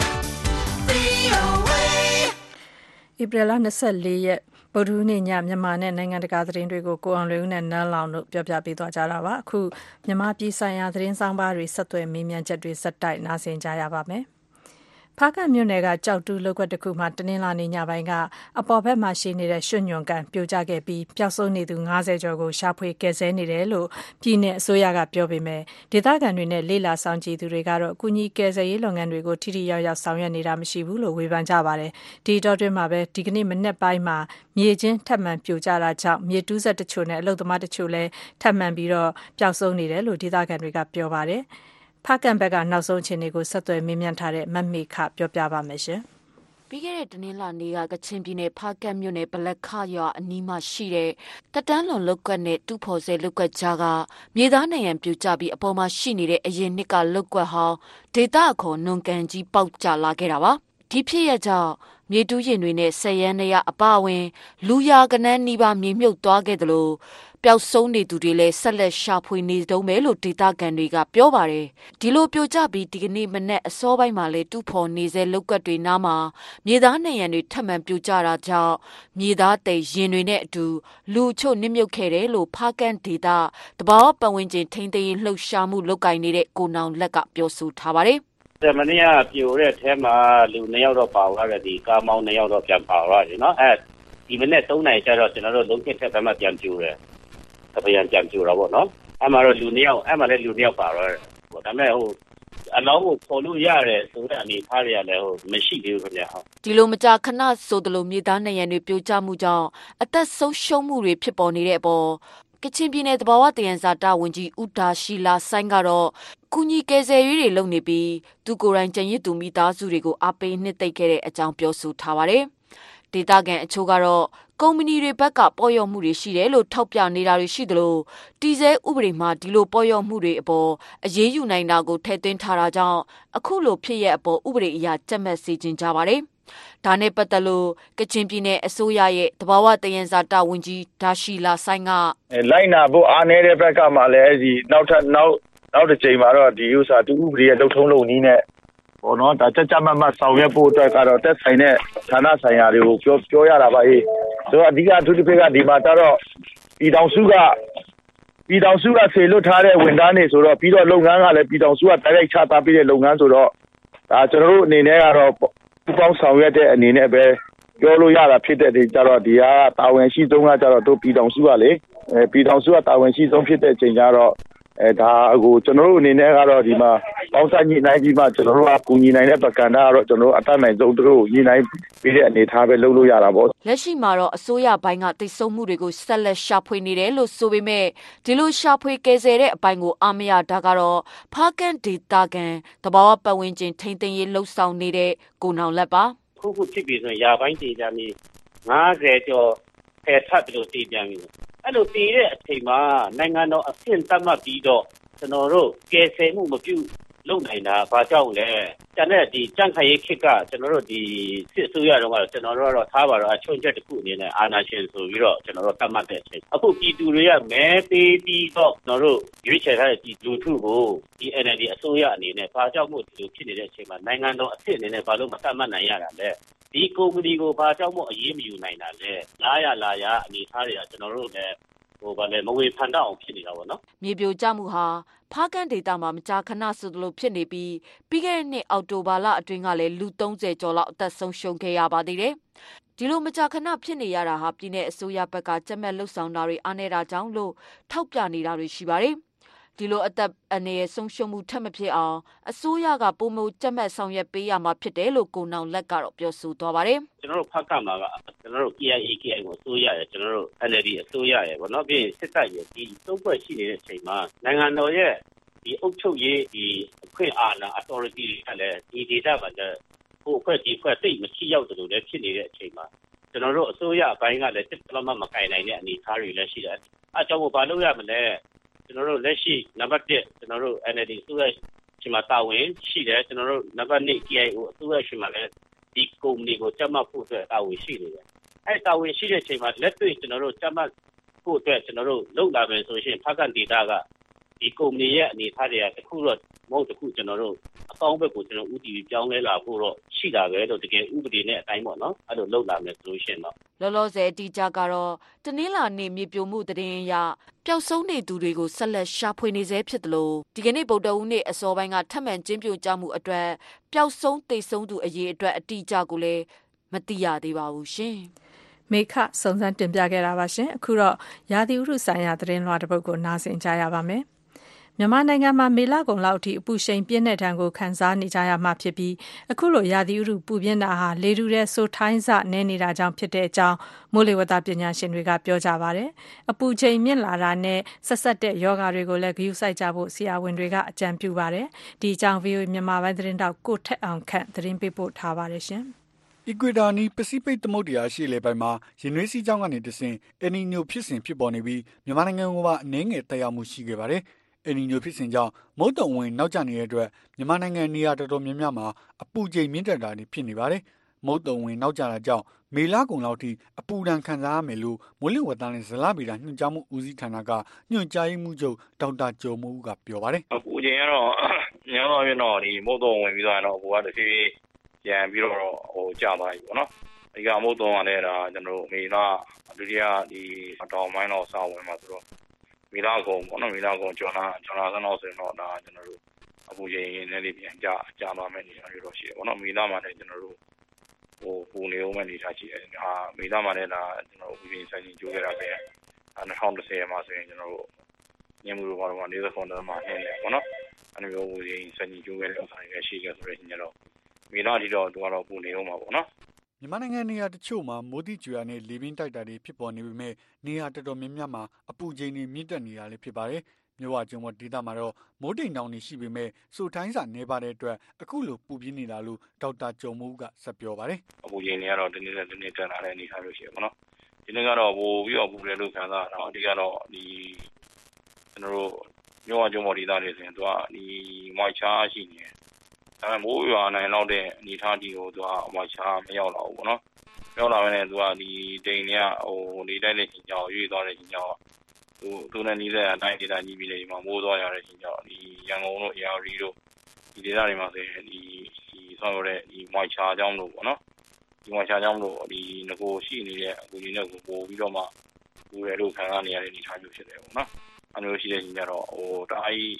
VOA ဧပြီလ24ရက်ဗုဒ္ဓဟူးနေ့ညမြန်မာနဲ့နိုင်ငံတကာသတင်းတွေကိုကိုအောင်လွေဦးနဲ့နန်းလောင်တို့ပြောပြပေးသွားကြတာပါအခုမြန်မာပြည်ဆိုင်ရာသတင်းဆောင်ပါတွေဆက်သွယ်မေးမြန်းချက်တွေစက်တိုက်နားဆင်ကြရပါမယ်ဖားကတ်မြို့နယ်ကကြောက်တူးလောက်ကွက်တစ်ခုမှာတနင်္လာနေ့ညပိုင်းကအပေါ်ဘက်မှာရှိနေတဲ့ရွှွညွန်ကန်ပြိုကျခဲ့ပြီးပျောက်ဆုံးနေသူ90ကျော်ကိုရှာဖွေကယ်ဆယ်နေတယ်လို့ပြည်내အစိုးရကပြောပေမဲ့ဒေသခံတွေနဲ့လေးလာဆောင်ကြည့်သူတွေကတော့ကုညီကယ်ဆယ်ရေးလုပ်ငန်းတွေကိုထိထိရောက်ရောက်ဆောင်ရွက်နေတာမရှိဘူးလို့ဝေဖန်ကြပါတယ်ဒီတော့တွင်မှာပဲဒီကနေ့မနေ့ပိုင်းမှာမြေချင်းထပ်မံပြိုကျတာကြောင့်မြေတူးဆက်တချို့နဲ့အလုပ်သမားတချို့လည်းထပ်မံပြီးတော့ပျောက်ဆုံးနေတယ်လို့ဒေသခံတွေကပြောပါတယ်ဖားကန်ဘက်ကနောက်ဆုံးအခြေအနေကိုဆက်သွယ်မေးမြန်းထားတဲ့မမေခပြောပြပါမယ်ရှင်။ပြီးခဲ့တဲ့တနင်္လာနေ့ကကချင်ပြည်နယ်ဖားကတ်မြို့နယ်ဗလက်ခရွာအနီးမှာရှိတဲ့တက်တန်းလွန်လုတ်ကွက်နဲ့တူးဖော်ဆဲလုတ်ကွက်ကြားကမြေသားနံရံပြူကျပြီးအပေါ်မှာရှိနေတဲ့အရင်နှစ်ကလုတ်ကွက်ဟောင်းဒေသအခေါ်နွန်ကန်ကြီးပေါက်ကျလာခဲ့တာပါ။ဒီဖြစ်ရကြောင့်မြေတူးရင်တွေနဲ့ဆက်ရန်နေရအပဝင်လူရာကနန်းနီးပါးမြေမြုပ်သွားခဲ့တယ်လို့ပျောက်ဆုံးနေသူတွေလည်းဆက်လက်ရှာဖွေနေတုံးပဲလို့ဒေသခံတွေကပြောပါတယ်ဒီလိုပြိုကျပြီးဒီကနေ့မနေ့အစောပိုင်းမှာလည်းတူဖော်နေစေလုတ်ကွက်တွေနားမှာမြေသားနံရံတွေထပ်မံပြိုကျတာကြောင့်မြေသားတိတ်ရင်တွေနဲ့အတူလူချို့နစ်မြုပ်ခဲ့တယ်လို့ဖားကန်ဒေသတဘာပတ်ဝန်းကျင်ထိန်းသိမ်းလှုပ်ရှားမှုလုပ်ကိုင်နေတဲ့ကိုနောင်လက်ကပြောဆိုထားပါတယ်မနေ့ကပြိုတဲ့အထဲမှာလူ2ယောက်တော့ပါသွားတယ်ဒီကားမောင်း2ယောက်တော့ပြန်ပါသွားတယ်နော်ဒီမနေ့3နိုင်ကျတော့ကျွန်တော်တို့လုံးကျက်ထက်ဘက်မှပြန်ပြိုတယ်တပယံပြန်ပြိုတော့ဗောနော်အဲ့မှာတော့လူ2ယောက်အဲ့မှာလည်းလူ2ယောက်ပါတော့ဟိုဒါပေမဲ့အလောင်းကိုပေါ်လို့ရတယ်ဆိုတဲ့အနေထားတွေကလည်းမရှိသေးဘူးခင်ဗျာဟုတ်ဒီလိုမကြာခဏဆိုသလိုမြေသားနံရံတွေပြိုကျမှုကြောင့်အသက်ဆုံးရှုံးမှုတွေဖြစ်ပေါ်နေတဲ့အပေါ်ကချင်ပြည်နယ်သဘာဝတယံဇာတဝန်ကြီးဦးဒါရှိလာဆိုင်ကတော့ကုညီကယ်ဆယ်ရေးတွေလုပ်နေပြီးသူကိုယ်တိုင်ကြံရစ်သူမိသားစုတွေကိုအားပေးနှစ်သိမ့်ခဲ့တဲ့အကြောင်းပြောဆိုထားပါတယ်ဒေသခံအချို့ကတော့ကုမ္ပဏီတွေဘက်ကပေါ်ရော့မှုတွေရှိတယ်လို့ထောက်ပြနေတာတွေရှိသလိုတီဆဲဥပဒေမှာဒီလိုပေါ်ရော့မှုတွေအပေါ်အရေးယူနိုင်တာကိုထည့်သွင်းထားတာကြောင့်အခုလိုဖြစ်ရအပေါ်ဥပဒေအရကြက်မှတ်စေချင်ကြပါတယ်။ဒါနဲ့ပတ်သက်လို့ကချင်ပြည်နယ်အစိုးရရဲ့သဘာဝသယံဇာတဝန်ကြီးဒါရှိလာဆိုင်ကလိုက်နာဖို့အားနည်းတဲ့ဘက်ကမှလည်းဒီနောက်တစ်ချိန်မှာတော့ဒီဥစ္စာတူဥပဒေရဲ့လှုပ်ထုံးလုပ်နည်းနဲ့ဘောနော်ဒါကြမတ်ဆောင်ရွက်ဖို့အတွက်ကတော့တက်ဆိုင်တဲ့ဌာနဆိုင်ရာတွေကိုပြောရတာပါဆိုတော့အဓိကအထူးတစ်ဖက်ကဒီမှာတော့ပြည်ထောင်စုကဆေလွတ်ထားတဲ့ဝန်ထမ်းတွေဆိုတော့ပြီးတော့လုပ်ငန်းကလည်းပြည်ထောင်စုကတိုက်ရိုက်ချထားပေးတဲ့လုပ်ငန်းဆိုတော့ဒါကျွန်တော်တို့အနေနဲ့ကတော့ပူပေါင်းဆောင်ရွက်တဲ့အနေနဲ့ပဲပြောလို့ရတာဖြစ်တဲ့ဒီကြတော့ဒီဟာတာဝန်ရှိဆုံးကကြတော့တို့ပြည်ထောင်စုကလေပြည်ထောင်စုကတာဝန်ရှိဆုံးဖြစ်တဲ့အချိန်ကြတော့ဒါကိုကျွန်တော်တို့အနေနဲ့ကတော့ဒီမှာပေါင်းစပ်ညှိနှိုင်းပြီးမှကျွန်တော်တို့ကကူညီနိုင်တဲ့ပကဏ္ဍကတော့ကျွန်တော်တို့အတတ်နိုင်ဆုံးတို့ညှိနှိုင်းပြီးတဲ့အနေထားပဲလုပ်လို့ရတာပေါ့လက်ရှိမှာတော့အစိုးရဘိုင်းကတိတ်ဆုံးမှုတွေကိုဆက်လက်ရှာဖွေနေတယ်လို့ဆိုပေမဲ့ဒီလိုရှာဖွေကယ်ဆယ်တဲ့အပိုင်းကိုအားမရတာကတော့ဖားကန်ဒေတာကန်တဘာဝပတ်ဝန်းကျင်ထိန်းသိမ်းရေးလှုပ်ဆောင်နေတဲ့ကိုနောင်လက်ပါခုဖြစ်ပြီဆိုရင်ရာပိုင်းဒေတာမြေ50ကျော်ဖယ်ထပ်ပြီးတော့တည်ပြန်ပြီအဲ့လိုတည်တဲ့အချိန်မှာနိုင်ငံတော်အဆင့်သတ်မှတ်ပြီးတော့ကျွန်တော်တို့ကယ်ဆယ်မှုမပြုလုပ်နိုင်တာဘာကြောင့်လဲကျန်တဲ့ဒီကြန့်ခိုင်ရေးခေတ်ကကျွန်တော်တို့ဒီစစ်အစိုးရတော့ကျွန်တော်တို့ကတော့ထားပါတော့အချုံချက်တစ်ခုအနေနဲ့အာဏာရှင်ဆိုပြီးတော့ကျွန်တော်တို့သတ်မှတ်တဲ့အချိန်အခုပြည်သူတွေကမဲပေးပြီးတော့ကျွန်တော်တို့ရွေးချယ်ထားတဲ့ဒီလူထုကိုဒီ NLD အစိုးရအနေနဲ့ဘာကြောင့်မို့ဒီလိုဖြစ်နေတဲ့အချိန်မှာနိုင်ငံတော်အဆင့်အနေနဲ့ဘာလို့မသတ်မှတ်နိုင်ရတာလဲဒီကုမ္ပဏီကိုဘာကြောင့်မို့အရေးမယူနိုင်တာလဲလာရအနေထားတွေကကျွန်တော်တို့လည်းမဝေဖန်တော့အောင်ဖြစ်နေတာပေါ့နော်မြေပြိုကျမှုဟာဖားကန်ဒေတာမှာမကြာခဏဆိုသလိုဖြစ်နေပြီးပြီးခဲ့တဲ့နှစ်အောက်တိုဘာလအတွင်းကလည်းလူ30ကျော်လောက်အသက်ဆုံးရှုံးခဲ့ရပါသေးတယ်ဒီလိုမကြာခဏဖြစ်နေရတာဟာပြည်내အစိုးရဘက်ကကြက်မဲ့လှုပ်ဆောင်တာတွေအားနေတာကြောင့်လို့ထောက်ပြနေတာတွေရှိပါတယ်ဒီလိုအသက်အနေနဲ့ဆုံးရှုံးမှုထပ်မဖြစ်အောင်အစိုးရကပုံမကြက်မဲ့ဆောင်ရွက်ပေးရမှာဖြစ်တယ်လို့ကိုနောင်လက်ကတော့ပြောဆိုသွားပါတယ်ကျွန်တော်တို့ဖတ်ကမှာကကျွန်တော်တို့ KIA ကိုအစိုးရရကျွန်တော်တို့ NLD အစိုးရရပေါ့နော်ပြီးရင်စစ်တပ်ရဒီသုံးဖွဲ့ရှိနေတဲ့အချိန်မှာနိုင်ငံတော်ရဲ့ဒီအုပ်ချုပ်ရေးဒီအခွင့်အာဏာ authority ကလည်းဒီ data မှာဟိုအဖွဲ့ဒီအဖွဲ့တိတ်မရှိရောက်တယ်လို့လည်းဖြစ်နေတဲ့အချိန်မှာကျွန်တော်တို့အစိုးရအပိုင်းကလည်းတစ်ပလမကင်နိုင်တဲ့အနေအထားတွေလည်းရှိတယ်အဲကြောင့်ဘာလို့ရမလဲကျွန်တော်တို့လက်ရှိနံပါတ်1ကျွန်တော်တို့ NLD အစိုးရရှိမှတာဝန်ရှိတယ်ကျွန်တော်တို့နံပါတ်2 KIO အစိုးရရှိမှလည်းဒီကုမ္ပဏီကိုကြပ်မတ်ဖို့အတွက်တာဝန်ရှိနေတယ်အဲတာဝန်ရှိတဲ့အချိန်မှာလက်တွေ့ကျွန်တော်တို့ကြပ်မတ်ဖို့အတွက်ကျွန်တော်တို့လုပ်လာမယ်ဆိုရင်ဖားကန်ဒေတာကဒီကုမ္ပဏီရဲ့အနေအထားတွေကတခုတော့မဟုတ်တခုကျွန်တော်တို့အကောင်းဘက်ကိုကျွန်တော်ဥတီပြောင်းလဲလာဖို့တော့ရှိတာပဲလို့တကယ်ဥပဒေနဲ့အတိုင်းပေါ့နော်အဲ့လိုလုပ်လာမယ်ဆိုလို့ရှိရင်တော့လောလောဆယ်အတီးကြကတော့တနင်္လာနေ့မြေပြိုမှုတည်င်းရပျောက်ဆုံးနေသူတွေကိုဆက်လက်ရှာဖွေနေဆဲဖြစ်တယ်လို့ဒီကနေ့ဗုဒ္ဓဦးနေ့အစောပိုင်းကထပ်မံကျင်းပြကြမှုအတွက်ပျောက်ဆုံးတိတ်ဆုံးသူအရေးအတွက်အတီးကြကိုလည်းမသိရသေးပါဘူးရှင်မေခစုံစမ်းတင်ပြခဲ့တာပါရှင်အခုတော့ရာသီဥတုဆိုင်ရာသတင်းလွှာတစ်ပုဒ်ကိုနားဆင်ကြရပါမယ်မြန်မာနိုင်ငံမှာမေလကုန်လောက်အထိအပူရှိန်ပြင်းတဲ့ဒဏ်ကိုခံစားနေကြရမှာဖြစ်ပြီးအခုလိုရာသီဥတုပူပြင်းတာဟာလေထုထဲဆိုထိုင်းစနဲနေတာကြောင့်ဖြစ်တဲ့အကြောင်းမိုးလေဝသပညာရှင်တွေကပြောကြပါတယ်။အပူချိန်မြင့်လာတာနဲ့ဆက်ဆက်တဲ့ယောဂတွေကိုလည်းဂရုစိုက်ကြဖို့ဆရာဝန်တွေကအကြံပြုပါတယ်။ဒီအကြောင်း VOA မြန်မာပိုင်းသတင်းတောက်ကိုထက်အောင်ခန့်သတင်းပေးပို့ထားပါတယ်ရှင်။အီကွေဒါနီပစိဖိတ်သမုဒ္ဒရာရှေ့လေပိုင်းမှာရင်နွေးစီးကြောင်းကနေတဆင့်အယ်နီညိုဖြစ်စဉ်ဖြစ်ပေါ်နေပြီးမြန်မာနိုင်ငံကပါအနည်းငယ်တက်ရောက်မှုရှိခဲ့ပါတယ်။အယ်နီညိုဖြစ်စဉ်ကြောင့်မုတ်တုံဝင်နောက်ကျနေတဲ့အတွက်မြန်မာနိုင်ငံနေရာတော်တော်များများမှာအပူချိန်မြင့်တက်တာတွေဖြစ်နေပါတယ်။မုတ်တုံဝင်နောက်ကျတာကြောင့်မေလကုန်လောက်ထိအပူဒဏ်ခံစားရမယ်လို့မိုးလေဝသနဲ့ဇလဗေဒညွှန်ကြားမှုဦးစီးဌာနကညွှန်ကြားရေးမှူးချုပ်ဒေါက်တာကျော်မိုးကပြောပါတယ်။အပူချိန်ကတော့များသောအားဖြင့်တော့ဒီမုတ်တုံဝင်ပြီးတော့အပူကတစ်ဖြည်းဖြည်းပြန်ပြီးတော့ကျသွားပြီပေါ့နော်။ဒီကမုတ်တုံကလည်းဒါကျွန်တော်တို့မေလဒုတိယဒီတောင်ပိုင်းတော့စဝင်မှာဆိုတော့မေလကုန်ပေါ့နော်မေလကုန်ကျော်လာဆန်းတော့ဆိုရင်တော့ဒါကျွန်တော်တို့အပူချိန်နည်းနည်းပြန်ကျသွားမယ်အနေအထားမျိုးတော့ရှိတယ်ပေါ့နော်မေလမှာလည်းကျွန်တော်တို့ပူနေဦးမယ်အနေအထားရှိတယ်ဟာမေလမှာလည်းဒါကျွန်တော်တို့အပူချိန်ဆိုင်ကျိုးခဲ့တာပဲ2010မှာဆိုရင်ကျွန်တော်တို့ညမှုတို့ဘာလို့49မှာနေတယ်ပေါ့နော်အဲ့လိုမျိုးအပူချိန်ဆိုင်ကျိုးခဲ့တဲ့ဥစ္စာတွေရှိခဲ့ဆိုတော့ညတော့မေလဒီတော့သူကတော့ပူနေဦးမှာပေါ့နော်မြန်မာနိုင်ငံနေရာတချို့မှာမိုးတိကျွာနဲ့လေပြင်းတိုက်တာတွေဖြစ်ပေါ်နေပေမဲ့နေရာတော်တော်များများမှာအပူချိန်တွေမြင့်တက်နေတာလည်းဖြစ်ပါတယ်။မြဝကျုံဒေသမှာတော့မိုးတိမ်တောင်တွေရှိပေမဲ့စိုးထိုင်းစာနေပါတဲ့အတွက်အခုလိုပူပြင်းနေတာလို့ဒေါက်တာကျော်မိုးကဆက်ပြောပါတယ်။အပူချိန်တွေကတော့ဒီနေ့နဲ့ဒီနေ့တက်လာတဲ့အနေအထားလို့ရှိရပါတော့။ဒီနေ့ကတော့ပိုပြီးတော့ပူတယ်လို့ခံစားရတော့အဓိကတော့ဒီကျွန်တော်တို့မြဝကျုံဒေသတွေဆိုရင်သူကဒီမွိုက်ချားရှိနေတယ်။ဒါပေမဲ့မိုးရွာနိုင်လောက်တဲ့အနေအထားကြီးကိုသူကမွိုက်ချားမရောက်တော့ဘူးပေါ့နော်။ရောက်လာမယ်နဲ့သူကဒီတိမ်တွေကနေတိုက်တဲ့ချိန်ကြောင်ရွေ့သွားတဲ့ချိန်ကြောင်သူနဲ့နီးတဲ့အတိုင်းဒေသကြီးပြည်တွေမှာမိုးသွားရတဲ့ချိန်ကြောင်ဒီရန်ကုန်တို့အေရီတို့ဒီဒေသတွေမှာဆိုရင်ဒီဆောက်ရတဲ့ဒီမွိုက်ချားကြောင်းတို့ပေါ့နော်ဒီမွိုက်ချားကြောင်းတို့ဒီငကိုရှိနေတဲ့အကူကြီးနဲ့ကိုပို့ပြီးတော့မှပူတယ်လို့ခံစားနေရတဲ့အနေအထားမျိုးဖြစ်တယ်ပေါ့နော်အဲလိုရှိတဲ့ချိန်ကျတော့တအားကြီး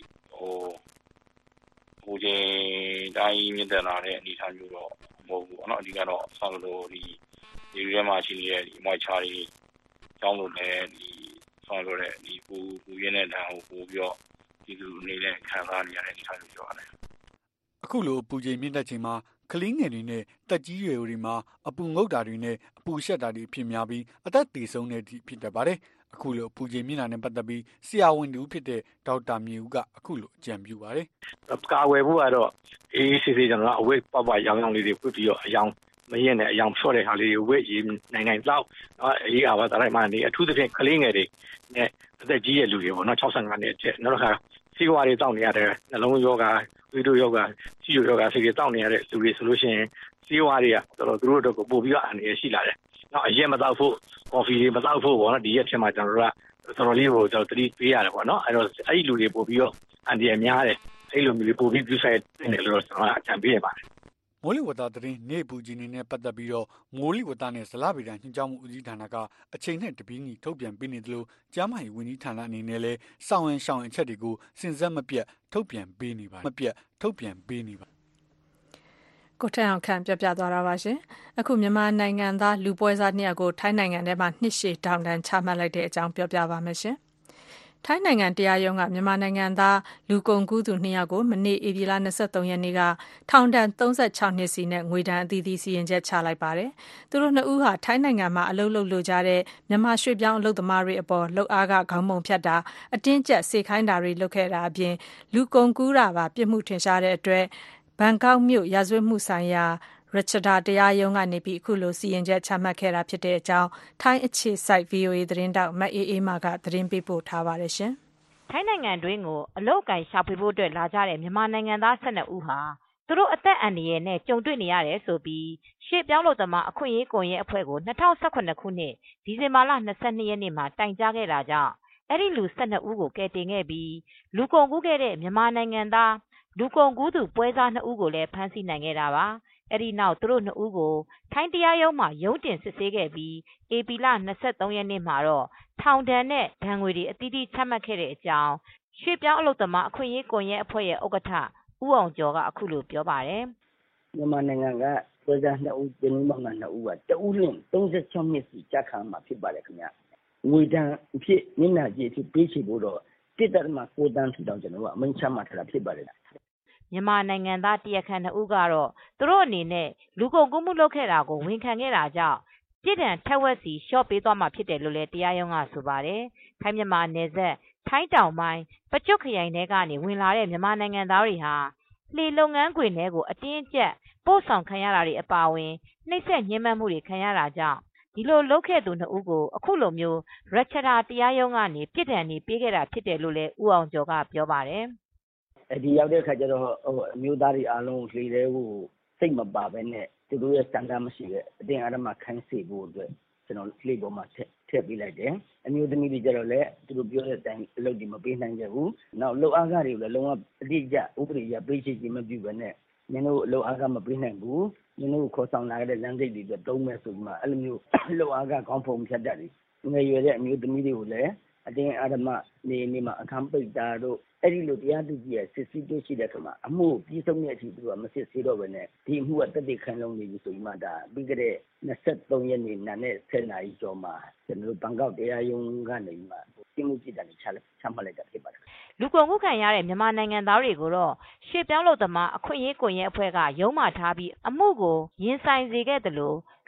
ပူချိန်တအားကြီးမြင့်တက်လာတဲ့အနေအထားမျိုးတော့မဟုတ်ဘူးပေါ့နော်အဓိကတော့ဆောက်လို့ဒီထဲမှာရှိနေတဲ့ဒီမွိုက်ချားတွေကြောင်းလို့လည်းဒီဆောက်လို့တဲ့ဒီပူရင်းတဲ့တန်းကိုပို့ပြီးတော့ဒီလူနေတဲ့ခံစားနေရတဲ့အနေအထားမျိုးပြောရတယ်အခုလိုပူချိန်မြင့်တက်ချိန်မှာကလေးငယ်တွေနဲ့တက်ကြီးရွယ်တွေမှာအပူငုတ်တာတွေနဲ့အပူရှက်တာတွေဖြစ်များပြီးအသက်သေဆုံးတဲ့အထိဖြစ်တတ်ပါတယ်အခုလိုပူချိန်မြင့်တာနဲ့ပတ်သက်ပြီးဆရာဝန်တူဖြစ်တဲ့ဒေါက်တာမြေဦးကအခုလိုအကြံပြုပါတယ်ကာဝယ်ဖို့ကတော့အေးစစ်စစ်ကျွန်တော်အဝိတ်ပပရောင်လေးတွေပြပြီးတော့အယောင်မရင်နဲ့အယောင်ဖြော့တဲ့ဟာလေးကိုဝိတ်ရေးနိုင်တော့အေးအားပါတိုင်းမှာနေအထူးသဖြင့်ကလေးငယ်တွေနဲ့အသက်ကြီးရဲ့လူတွေပေါ့နော်65နှစ်အထက်နောက်တစ်ခါစီးပွားတွေတောက်နေရတဲ့နှလုံးယောဂဝိတုယောဂစီယောဂဆေးတွေတောက်နေရတဲ့လူတွေဆိုလို့ရှိရင်စီးပွားတွေကတော်တော်သူတို့တို့ကိုပို့ပြီးတော့အနေရရှိလာတယ်နောက်အရက်မတောက်ဖို့ကော်ဖီတွေမတောက်ဖို့ပေါ့နော်ဒီရက်ဖြစ်မှာကျွန်တော်တို့ကတော်တော်လေးကိုကျွန်တော်သတိပေးရတယ်ပေါ့နော်အဲ့တော့အဲ့ဒီလူတွေပို့ပြီးတော့အန်ဒီရများတယ်အဲ့လိုမျိုးတွေပို့ပြီးပြုဆိုင်တယ်လို့ကျွန်တော်အကြံပေးရပါတယ်မိုးလေဝသသတင်းနေ့ပူကြီးနေနဲ့ပတ်သက်ပြီးတော့မိုးလေဝသနဲ့ဇလဗေဒညွှန်ကြားမှုဦးစီးဌာနကအချိန်နဲ့တပြေးညီထုတ်ပြန်ပေးနေသလိုကျန်းမာရေးဝန်ကြီးဌာနအနေနဲ့လည်းစောင့်ရင်ရှောင်အချက်တွေကိုစဉ်ဆက်မပြတ်ထုတ်ပြန်ပေးနေပါတယ်ကိုထက်အောင်ခန့်ပြသွားတာပါရှင်အခုမြန်မာနိုင်ငံသားလူပွဲစား2ယောက်ကိုထိုင်းနိုင်ငံထဲမှာနှစ်ရှည်ထောင်ဒဏ်ချမှတ်လိုက်တဲ့အကြောင်းပြောပြပါမယ်ရှင်ထိုင်းနိုင်ငံတရားရုံးကမြန်မာနိုင်ငံသားလူကုန်ကူးသူ2ယောက်ကိုမနေ့ဧပြီလ23ရက်နေ့ကထောင်ဒဏ်36နှစ်စီနဲ့ငွေဒဏ်အသီးသီးစီရင်ချက်ချလိုက်ပါတယ်။သူတို့2ဦးဟာထိုင်းနိုင်ငံမှာအလုပ်လုပ်လိုကြတဲ့မြန်မာရွှေ့ပြောင်းအလုပ်သမားတွေအပေါ်လုပ်အားကခေါင်းပုံဖြတ်တာအတင်းကျပ်စေခိုင်းတာတွေလုပ်ခဲ့တာအပြင်လူကုန်ကူးတာပါပြစ်မှုထင်ရှားတဲ့အတွက်ဘန်ကောက်မြို့ရာဇဝတ်မှုဆိုင်ရာရချဒါတရားရုံးကနေပြီးအခုလိုစီရင်ချက်ချမှတ်ခဲ့တာဖြစ်တဲ့အကြောင်းထိုင်းအခြေစိုက် VOA သတင်းတောက်မအေးအေးမာကသတင်းပေးပို့ထားပါတယ်ရှင်။ထိုင်းနိုင်ငံတွင်းကိုအလုပ်အကိုင်ရှာဖွေဖို့အတွက်လာကြတဲ့မြန်မာနိုင်ငံသား12ဦးဟာသူတို့အသက်အန္တရာယ်နဲ့ကြုံတွေ့နေရတယ်ဆိုပြီးရှေ့ပြောင်းလို့သမားအခွင့်အရေးကွန်ရက်အဖွဲ့ကို2018ခုနှစ်ဒီဇင်ဘာလ22ရက်နေ့မှာတိုင်ကြားခဲ့တာကြောင့်အဲ့ဒီလူ12ဦးကိုကယ်တင်ခဲ့ပြီးလူကုန်ကူးခဲ့တဲ့မြန်မာနိုင်ငံသားလူကုန်ကူးသူပွဲစား2ဦးကိုလည်းဖမ်းဆီးနိုင်ခဲ့တာပါ။အဲဒီနောက်သူတို့2ဦးကိုထိုင်းတရားရုံးမှာရုံးတင်စစ်ဆေးခဲ့ပြီးဧပြီလ23ရက်နေ့မှာတော့ထောင်ဒဏ်နဲ့ဒဏ်ငွေတွေအသီးသီးချမှတ်ခဲ့တဲ့အကြောင်းရွှေ့ပြောင်းအလုပ်သမားအခွင့်အရေးကွန်ရက်အဖွဲ့ရဲ့ဥက္ကဋ္ဌဦးအောင်ကျော်ကအခုလိုပြောပါတယ်။မြန်မာနိုင်ငံကပွဲစား2ဦးတင်းနှုန်းပေါင်း2ဦးကတဦးလင့်36နှစ်စီကြာခံမှာဖြစ်ပါတယ်ခင်ဗျ။ငွေဒဏ်အဖြစ်မျက်နှာကြည့်အဖြစ်ပေးချေဖို့တော့1.9 တန်းထီတောင်ကျွန်တော်ကအမိန့်ချမှတ်ထားတာဖြစ်ပါတယ်။မြန်မာနိုင်ငံသားတရားခံ2ဦးကတော့သူတို့အနေနဲ့လူကုန်ကူးမှုလုပ်ခဲ့တာကိုဝန်ခံခဲ့တာကြောင့်ပြည်ထံထက်ဝက်စီလျှော့ပေးသွားမှာဖြစ်တယ်လို့လည်းတရားရုံးကဆိုပါတယ်။ထိုင်းမြန်မာနယ်စပ်ထိုင်းတောင်ပိုင်းပကျွတ်ခရိုင်ထဲကနေဝင်လာတဲ့မြန်မာနိုင်ငံသားတွေဟာလှေလုပ်ငန်းခွင်ထဲကိုအတင်းအကျပ်ပို့ဆောင်ခံရတာတွေအပါအဝင်နှိပ်စက်ညှဉ်းပန်းမှုတွေခံရတာကြောင့်ဒီလိုလုပ်ခဲ့သူ2ဦးကိုအခုလိုမျိုးရချဒါတရားရုံးကနေပြည်ထံနေပေးခဲ့တာဖြစ်တယ်လို့လည်းဦးအောင်ကျော်ကပြောပါတယ်။ဒီရောက်တဲ့ခါကျတော့အမျိုးသားတွေအားလုံးလှေတဲ့ကိုစိတ်မပါပဲနဲ့သူတို့ရဲ့စံတမ်းမရှိတဲ့အတင်းအဓမ္မခိုင်းစေဖို့အတွက်ကျွန်တော်လှေပေါ်မှာထည့်ပေးလိုက်တယ်အမျိုးသမီးတွေကျတော့လည်းသူတို့ပြောတဲ့အတိုင်းအလုပ်တွေမပေးနိုင်ကြဘူးနောက်လုပ်အားကတွေကိုလည်းလုံးဝအတိအကျဥပဒေအရပေးချေခြင်းမပြုဘဲနဲ့မင်းတို့အလုပ်အားကမပေးနိုင်ဘူးမင်းတို့ခေါ်ဆောင်လာတဲ့လမ်းစိတ်တွေအတွက်တုံးမဲ့ဆိုပြီးမှအဲ့လိုမျိုးလုပ်အားကခေါင်းဖုံဖြတ်တတ်တယ်ငယ်ရွယ်တဲ့အမျိုးသမီးတွေကိုလည်းအတင်းအဓမ္မနေမှာအခမ်းပိတ်တာတို့အဲ့ဒီလိုတရားသူကြီးရဲ့စစ်ဆေးတွေ့ရှိတဲ့အခါမှာအမှုပြီးဆုံးတဲ့အထိသူကမစစ်ဆေးတော့ဘဲနဲ့ဒီအမှုကတက်တဲ့ခံလုံးနေပြီဆိုပြီးမှဒါပြီးကြတဲ့23ရက်နေ့နာနဲ့10နာရီကျော်မှာကျွန်တော်တို့ဘန်ကောက်တရားရုံးကနေမှပြမှုจิตတယ်ချမှတ်လိုက်တာဖြစ်ပါတယ်လူကုန်ကူးခံရတဲ့မြန်မာနိုင်ငံသားတွေကိုတော့ရှေ့ပြောင်းလို့သမားအခွင့်အရေးကွန်ရက်အဖွဲ့ကရုံးမှထားပြီးအမှုကိုရင်ဆိုင်စေခဲ့တယ်လို့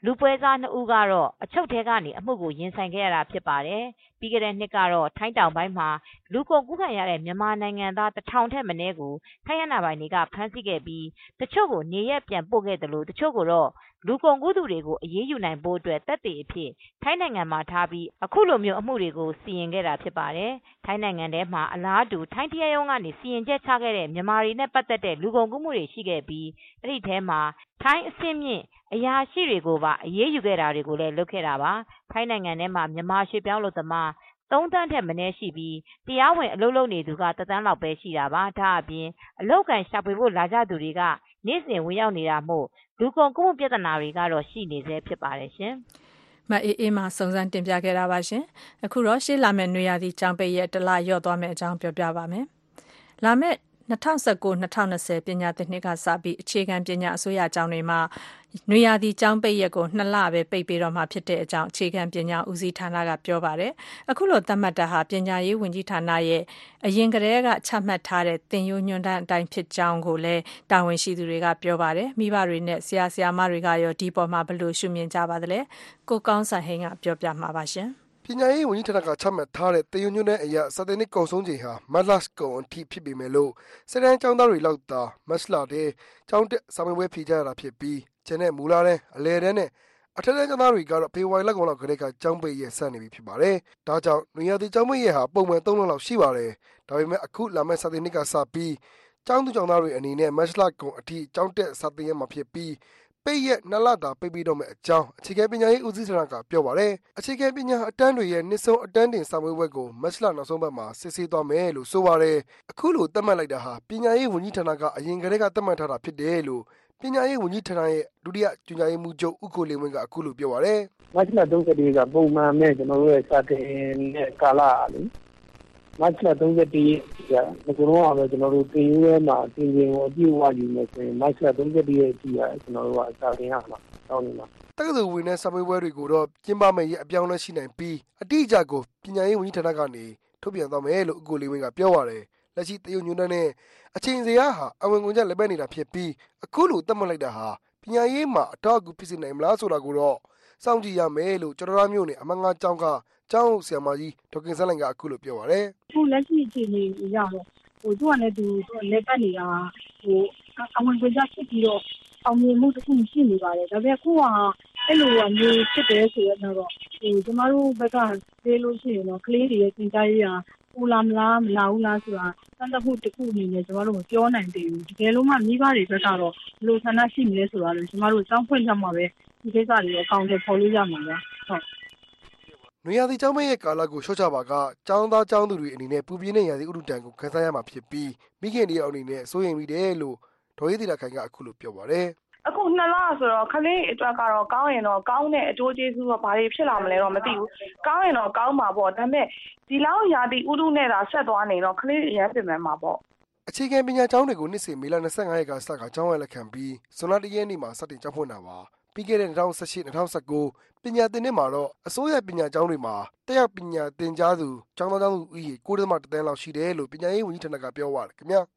လူပွဲစား2ဦးကတော့အချုပ်ထဲကနေအမှုကိုရင်ဆိုင်ခဲ့ရတာဖြစ်ပါတယ်။ပြီးခဲ့တဲ့နှစ်ကတော့ထိုင်းတောင်ပိုင်းမှာလူကုန်ကူးခံရတဲ့မြန်မာနိုင်ငံသား1000ထက်မနည်းကိုထိုင်းရဏပိုင်းတွေကဖမ်းဆီးခဲ့ပြီးတချို့ကိုနေရက်ပြန်ပို့ခဲ့တယ်လို့တချို့ကိုတော့လူကုန်ကူးသူတွေကိုအေးအေးယူနိုင်ဖို့အတွက်တပ်တွေအဖြစ်ထိုင်းနိုင်ငံမှာထားပြီးအခုလိုမျိုးအမှုတွေကိုစီရင်ခဲ့တာဖြစ်ပါတယ်။ထိုင်းနိုင်ငံထဲမှာအလားတူထိုင်းတရားရုံးကနေစီရင်ချက်ချခဲ့တဲ့မြန်မာတွေနဲ့ပတ်သက်တဲ့လူကုန်ကူးမှုတွေရှိခဲ့ပြီးအဲ့ဒီထဲမှာထိုင်းအဆင့်မြင့်အရာရှိတွေကိုပါအေးအေးယူခဲ့တာတွေကိုလည်းလုပ်ခဲ့တာပါ။ထိုင်းနိုင်ငံထဲမှာမြန်မာရွှေပြောင်းလို့သမား3 သန်းထက်မနည်းရှိပြီးတရားဝင်အလုပ်လုပ်နေသူက1 သန်းလောက်ပဲရှိတာပါဒါအပြင်အလုပ်ကန်ရှာဖွေဖို့လာကြသူတွေကနေ့စဉ်ဝင်ရောက်နေတာမို့လူကုန်ကူးမှုပြဿနာတွေကတော့ရှိနေသေးဖြစ်ပါတယ်ရှင်မအေးမှစုံစမ်းတင်ပြခဲ့တာပါရှင်အခုတော့ရှေ့လာမယ့်နွေရာသီကျောင်းပိတ်ရက်တလရော့သွားမယ့်အကြောင်းပြောပြပါမယ်လာမယ့်2019-2020ပညာသင်နှစ်ကစပြီးအခြေခံပညာအစိုးရကျောင်းတွေမှာနွေရာသီကျောင်းပိတ်ရက်ကို2 လပဲပိတ်ပေးတော့မှာဖြစ်တဲ့အကြောင်းအခြေခံပညာဦးစီးဌာနကပြောပါတယ်။အခုလိုသတ်မှတ်တာဟာပညာရေးဝန်ကြီးဌာနရဲ့အရင်ကတည်းကချမှတ်ထားတဲ့သင်ရိုးညွှန်းတမ်းအတိုင်းဖြစ်ကြောင်းကိုလည်းတာဝန်ရှိသူတွေကပြောပါတယ်။မိဘတွေနဲ့ဆရာဆရာမတွေကရောဒီပေါ်မှာဘယ်လိုရှုမြင်ကြပါသလဲ။ကိုကောင်းစံဟိန်းကပြောပြမှာပါရှင်။ပညာရေးဝန်ကြီးဌာနကချမှတ်ထားတဲ့သင်ရိုးညွှန်းတမ်းအရစာသင်နှစ်ကုန်ဆုံးချိန်ဟာမတ်လကုန်အထိဖြစ်ပေမဲ့လို့စတန်းကျောင်းသားတွေလောက်သာမတ်လတဲ့ကျောင်းတက်စာမေးပွဲဖြေကြရတာဖြစ်ပြီးကျန်တဲ့မူလာတဲ့အလဲတန်းနဲ့အထက်တန်းကျောင်းသားတွေကတော့ဖေဖော်ဝါရီလကုန်လောက်ကတည်းကကျောင်းပိတ်ရက်ဆက်နေပြီဖြစ်ပါတယ်။ဒါကြောင့်နွေရာသီကျောင်းပိတ်ရက်ဟာပုံမှန်3 လလောက်ရှိပါတယ်။ဒါပေမဲ့အခုလာမယ့်စာသင်နှစ်ကစပြီးကျောင်းသူကျောင်းသားတွေအနေနဲ့မတ်လကုန်အထိကျောင်းတက်စာသင်ရမှာဖြစ်ပြီးပိတ်ရက်2 လတာပိတ်ပြီးတော့မယ့်အကြောင်းအခြေခံပညာရေးဦးစီးဌာနကပြောပါတယ်။အခြေခံပညာအတန်းတွေရဲ့နှစ်ဆုံးအတန်းတင်စာမေးပွဲကိုမတ်လနောက်ဆုံးပတ်မှာစစ်ဆေးသွားမယ်လို့ဆိုပါတယ်။အခုလိုသတ်မှတ်လိုက်တာဟာပညာရေးဝန်ကြီးဌာနကအရင်ကတည်းကသတ်မှတ်ထားတာဖြစ်တယ်လို့ပညာရေးဝန်ကြီးဌာနရဲ့ဒုတိယညွှန်ကြားရေးမှူးချုပ်ဦးကိုလင်းဝင်းကအခုလိုပြောပါတယ်။မတ်လ31ကပုံမှန်မဲ့ကျွန်တော်တို့ရဲ့စာတင်တဲ့ကာလလေမတ်လ31ကဒီကတော့ပဲကျွန်တော်တို့တင်ရွေးမှာတင်ရင်ကိုအပြည့်အဝယူမယ်ဆိုရင်မတ်လ31ရဲ့အထိကကျွန်တော်တို့ကစာတင်ရမှာတောင်းနေမှာတက္ကသိုလ်ဝင်တဲ့စာမေးပွဲတွေကိုတော့ကျင်းပမယ့်ရက်အပြောင်းလဲရှိနိုင်ပြီးအတိအကျကိုပညာရေးဝန်ကြီးဌာနကနေထုတ်ပြန်သွားမယ်လို့ဦးကိုလင်းဝင်းကပြောပါတယ်။လက်ရှိတရုတ်ညွှန်တမ်းနဲ့အချိန်စရာဟာအဝင်ကုန်ကြလက်ပဲနေတာဖြစ်ပြီးအခုလိုသတ်မှတ်လိုက်တာဟာပညာရေးမှာအထောက်အကူဖြစ်စေနိုင်မလားဆိုတာကိုတော့စောင့်ကြည့်ရမယ်လို့ကျော်တော်မျိုးနဲ့အမငါကျောင်းကကျောင်းဆရာမကြီးဒေါက်ကင်ဆန်းလိုင်ကအခုလိုပြောပါတယ်။အခုလက်ရှိအခြေအနေအရတော့သူကလည်းသူလက်ပတ်နေတာအဝင်ကုန်ကြဖြစ်ပြီးတော့အောင်မြင်မှုတစ်ခုရှိနေပါတယ်။ဒါပေမဲ့ခုကအဲ့လိုမျိုးဖြစ်တယ်ဆိုတော့ကျမတို့ဘက်ကသေးလို့ရှိရင်တော့ကလေးတွေရဲ့သင်ကြားရေးပူလာမလားမလာဘူးလားဆိုတာစမ်းသပ်မှုတစ်ခုအနေနဲ့ကျမတို့မပြောနိုင်သေးဘူးတကယ်လို့မှမိဘတွေဘက်ကတော့ဘယ်လိုဆန္ဒရှိမလဲဆိုတာလည်းကျမတို့စောင့်ဖွင့်ကြမှာပဲဒီကိစ္စတွေအကောင့်တွေပေါ်လို့ရမှာပါဟုတ်နွေရာသီကျောင်းပိတ်ရက်ကာလကိုလျှော့ချပါကကျောင်းသားကျောင်းသူတွေအနေနဲ့ပူပြင်းတဲ့ရာသီဥတုတန်ကိုခန်းစားရမှာဖြစ်ပြီးမိခင်တွေအနေနဲ့စိုးရိမ်မိတယ်လို့ဒေါ်ရေးသီတာခိုင်ကအခုလိုပြောပါတယ်အခု2 လဆိုတော့ခလေးအတွက်ကတော့ကောင်းရင်တော့ကောင်းတဲ့အကျိုးကျေးဇူးကဘာတွေဖြစ်လာမလဲတော့မသိဘူးကောင်းရင်တော့ကောင်းမှာပေါ့ဒါပေမဲ့ဒီလောက်ရာသီဥတုနဲ့သာဆက်သွားနေတော့ခလေးအရင်ပြင်မယ်မှာပေါ့အခြေခံပညာကျောင်းတွေကိုနှစ်စဉ်မေလ25ရက်ကစကကျောင်းဝယ်လက်ခံပြီးဇွန်လ1ရက်နေ့မှာစတင်ကျောင်းဖွင့်တာပါပြီးခဲ့တဲ့2018-2019ပညာသင်နှစ်မှာတော့အစိုးရပညာကျောင်းတွေမှာတက်ရောက်ပညာသင်ကြားသူကျောင်းသားကျောင်းသူဦးရေ9.1 သန်းလောက်ရှိတယ်လို့ပညာရေးဝန်ကြီးဌာနကပြောပါတယ်ခင်ဗျာ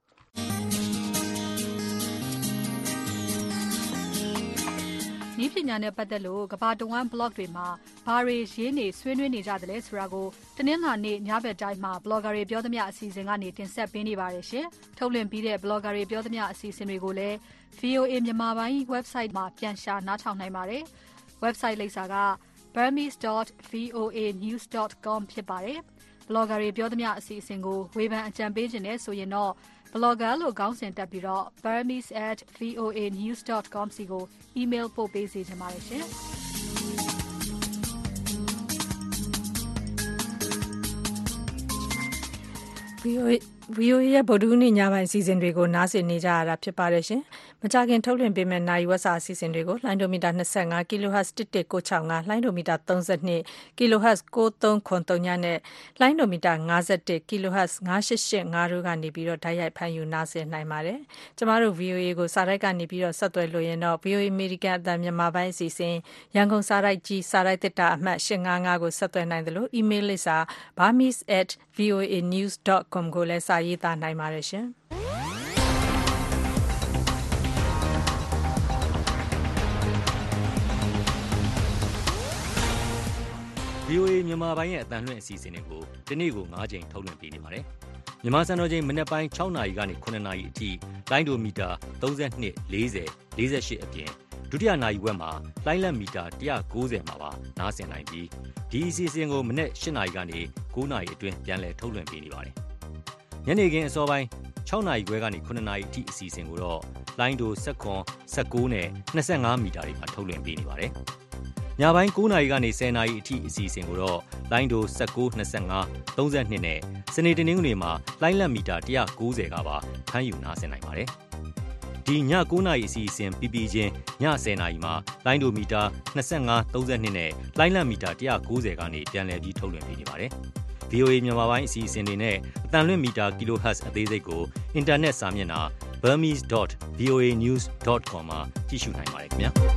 ဤပညာနဲ့ပတ်သက်လို့ကဘာတဝမ်း blog တွေမှာဘာတွေရေးနေဆွေးနွေးနေကြတယ်လဲဆိုတာကိုတနင်္လာနေ့ညဘက်တိုင်းမှာ blogger တွေပြောသမျှအစီအစဉ်ကနေတင်ဆက်ပေးနေပါတယ်ရှင်။ထုတ်လွှင့်ပြီးတဲ့ blogger တွေပြောသမျှအစီအစဉ်တွေကိုလည်း VOA မြန်မာပိုင်း website မှာပြန်ရှာနားထောင်နိုင်ပါတယ်။ website လိပ်စာက burmese.voanews.com ဖြစ်ပါတယ်။ blogger တွေပြောသမျှအစီအစဉ်ကိုဝေဖန်အကြံပေးခြင်းနဲ့ဆိုရင်တော့blogger လို့ခေါင်းစဉ်တက်ပြီးတော့ burmese@voanews.com စီကို email ပို့ပေးစေချင်ပါတယ်ရှင်။ VOA ရဲ့ဗုဒ္ဓဟူးနေ့ညပိုင်းအစီအစဉ်တွေကိုနားဆင်နေကြရတာဖြစ်ပါတယ်ရှင်။မကြခင်ထုတ်လွှင့်ပေးမယ့်နိုင်ဝက်စာအစီအစဉ်တွေကိုလိုင်းဒိုမီတာ25 kHz 1165လိုင်းဒိုမီတာ32 kHz 9303ညနဲ့လိုင်းဒိုမီတာ51 kHz 9885တို့ကနေပြီးတော့ဓာတ်ရိုက်ဖမ်းယူနားဆင်နိုင်ပါတယ်။ကျမတို့ VOA ကိုစာရိုက်ကနေပြီးတော့ဆက်သွယ်လို့ရင်တော့ VOA American အသံမြန်မာပိုင်းအစီအစဉ်ရန်ကုန်စာရိုက်ကြီးစာရိုက်တစ်တာအမှတ်855ကိုဆက်သွယ်နိုင်တယ်လို့ email လိပ်စာ burmese@voanews.com ကိုလည်းစာရေးသားနိုင်ပါတယ်ရှင်။ VOA မြန်မာပိုင်းရဲ့အသံလွှင့်အစီအစဉ်တွေကိုဒီနေ့ကို9ကြိမ်ထုတ်လွှင့်ပေးနေပါတယ်။မြန်မာစံတော်ချိန်မနက်ပိုင်း6နာရီကနေ9နာရီအထိလိုင်းဒိုမီတာ32 40 48အပြင်ဒုတိယနာရီဝက်မှာလိုင်းလက်မီတာ190မှာပါနားဆင်နိုင်ပြီးဒီအစီအစဉ်ကိုမနက်8နာရီကနေ9နာရီအတွင်းပြန်လည်ထုတ်လွှင့်ပေးနေပါတယ်။ညနေခင်းအစောပိုင်း6နာရီခွဲကနေ9နာရီအထိအစီအစဉ်ကိုတော့လိုင်းဒို19နဲ့25မီတာတွေမှာထုတ်လွှင့်ပေးနေပါတယ်။ညပိုင်း9နာရီကနေ10နာရီအထိအစီအစဉ်ကိုတော့လိုင်းဒို1925 32နဲ့စနေတနင်္ဂနွေမှာလိုင်းလက်မီတာ190ကပါဖမ်းယူနားဆင်နိုင်ပါတယ်။ဒီည9နာရီအစီအစဉ်ပြီးပြီးချင်းည10နာရီမှာလိုင်းဒိုမီတာ25 32နဲ့လိုင်းလက်မီတာ190ကနေပြန်လည်ပြီးထုတ်လွှင့်ပေးနေပါတယ်။ VOA မြန်မာပိုင်းအစီအစဉ်တွေနဲ့အတန်လွင့်မီတာ kHz အသေးစိတ်ကိုအင်တာနက်စာမျက်နှာ burmese.voanews.com မှာကြည့်ရှုနိုင်ပါတယ်ခင်ဗျာ။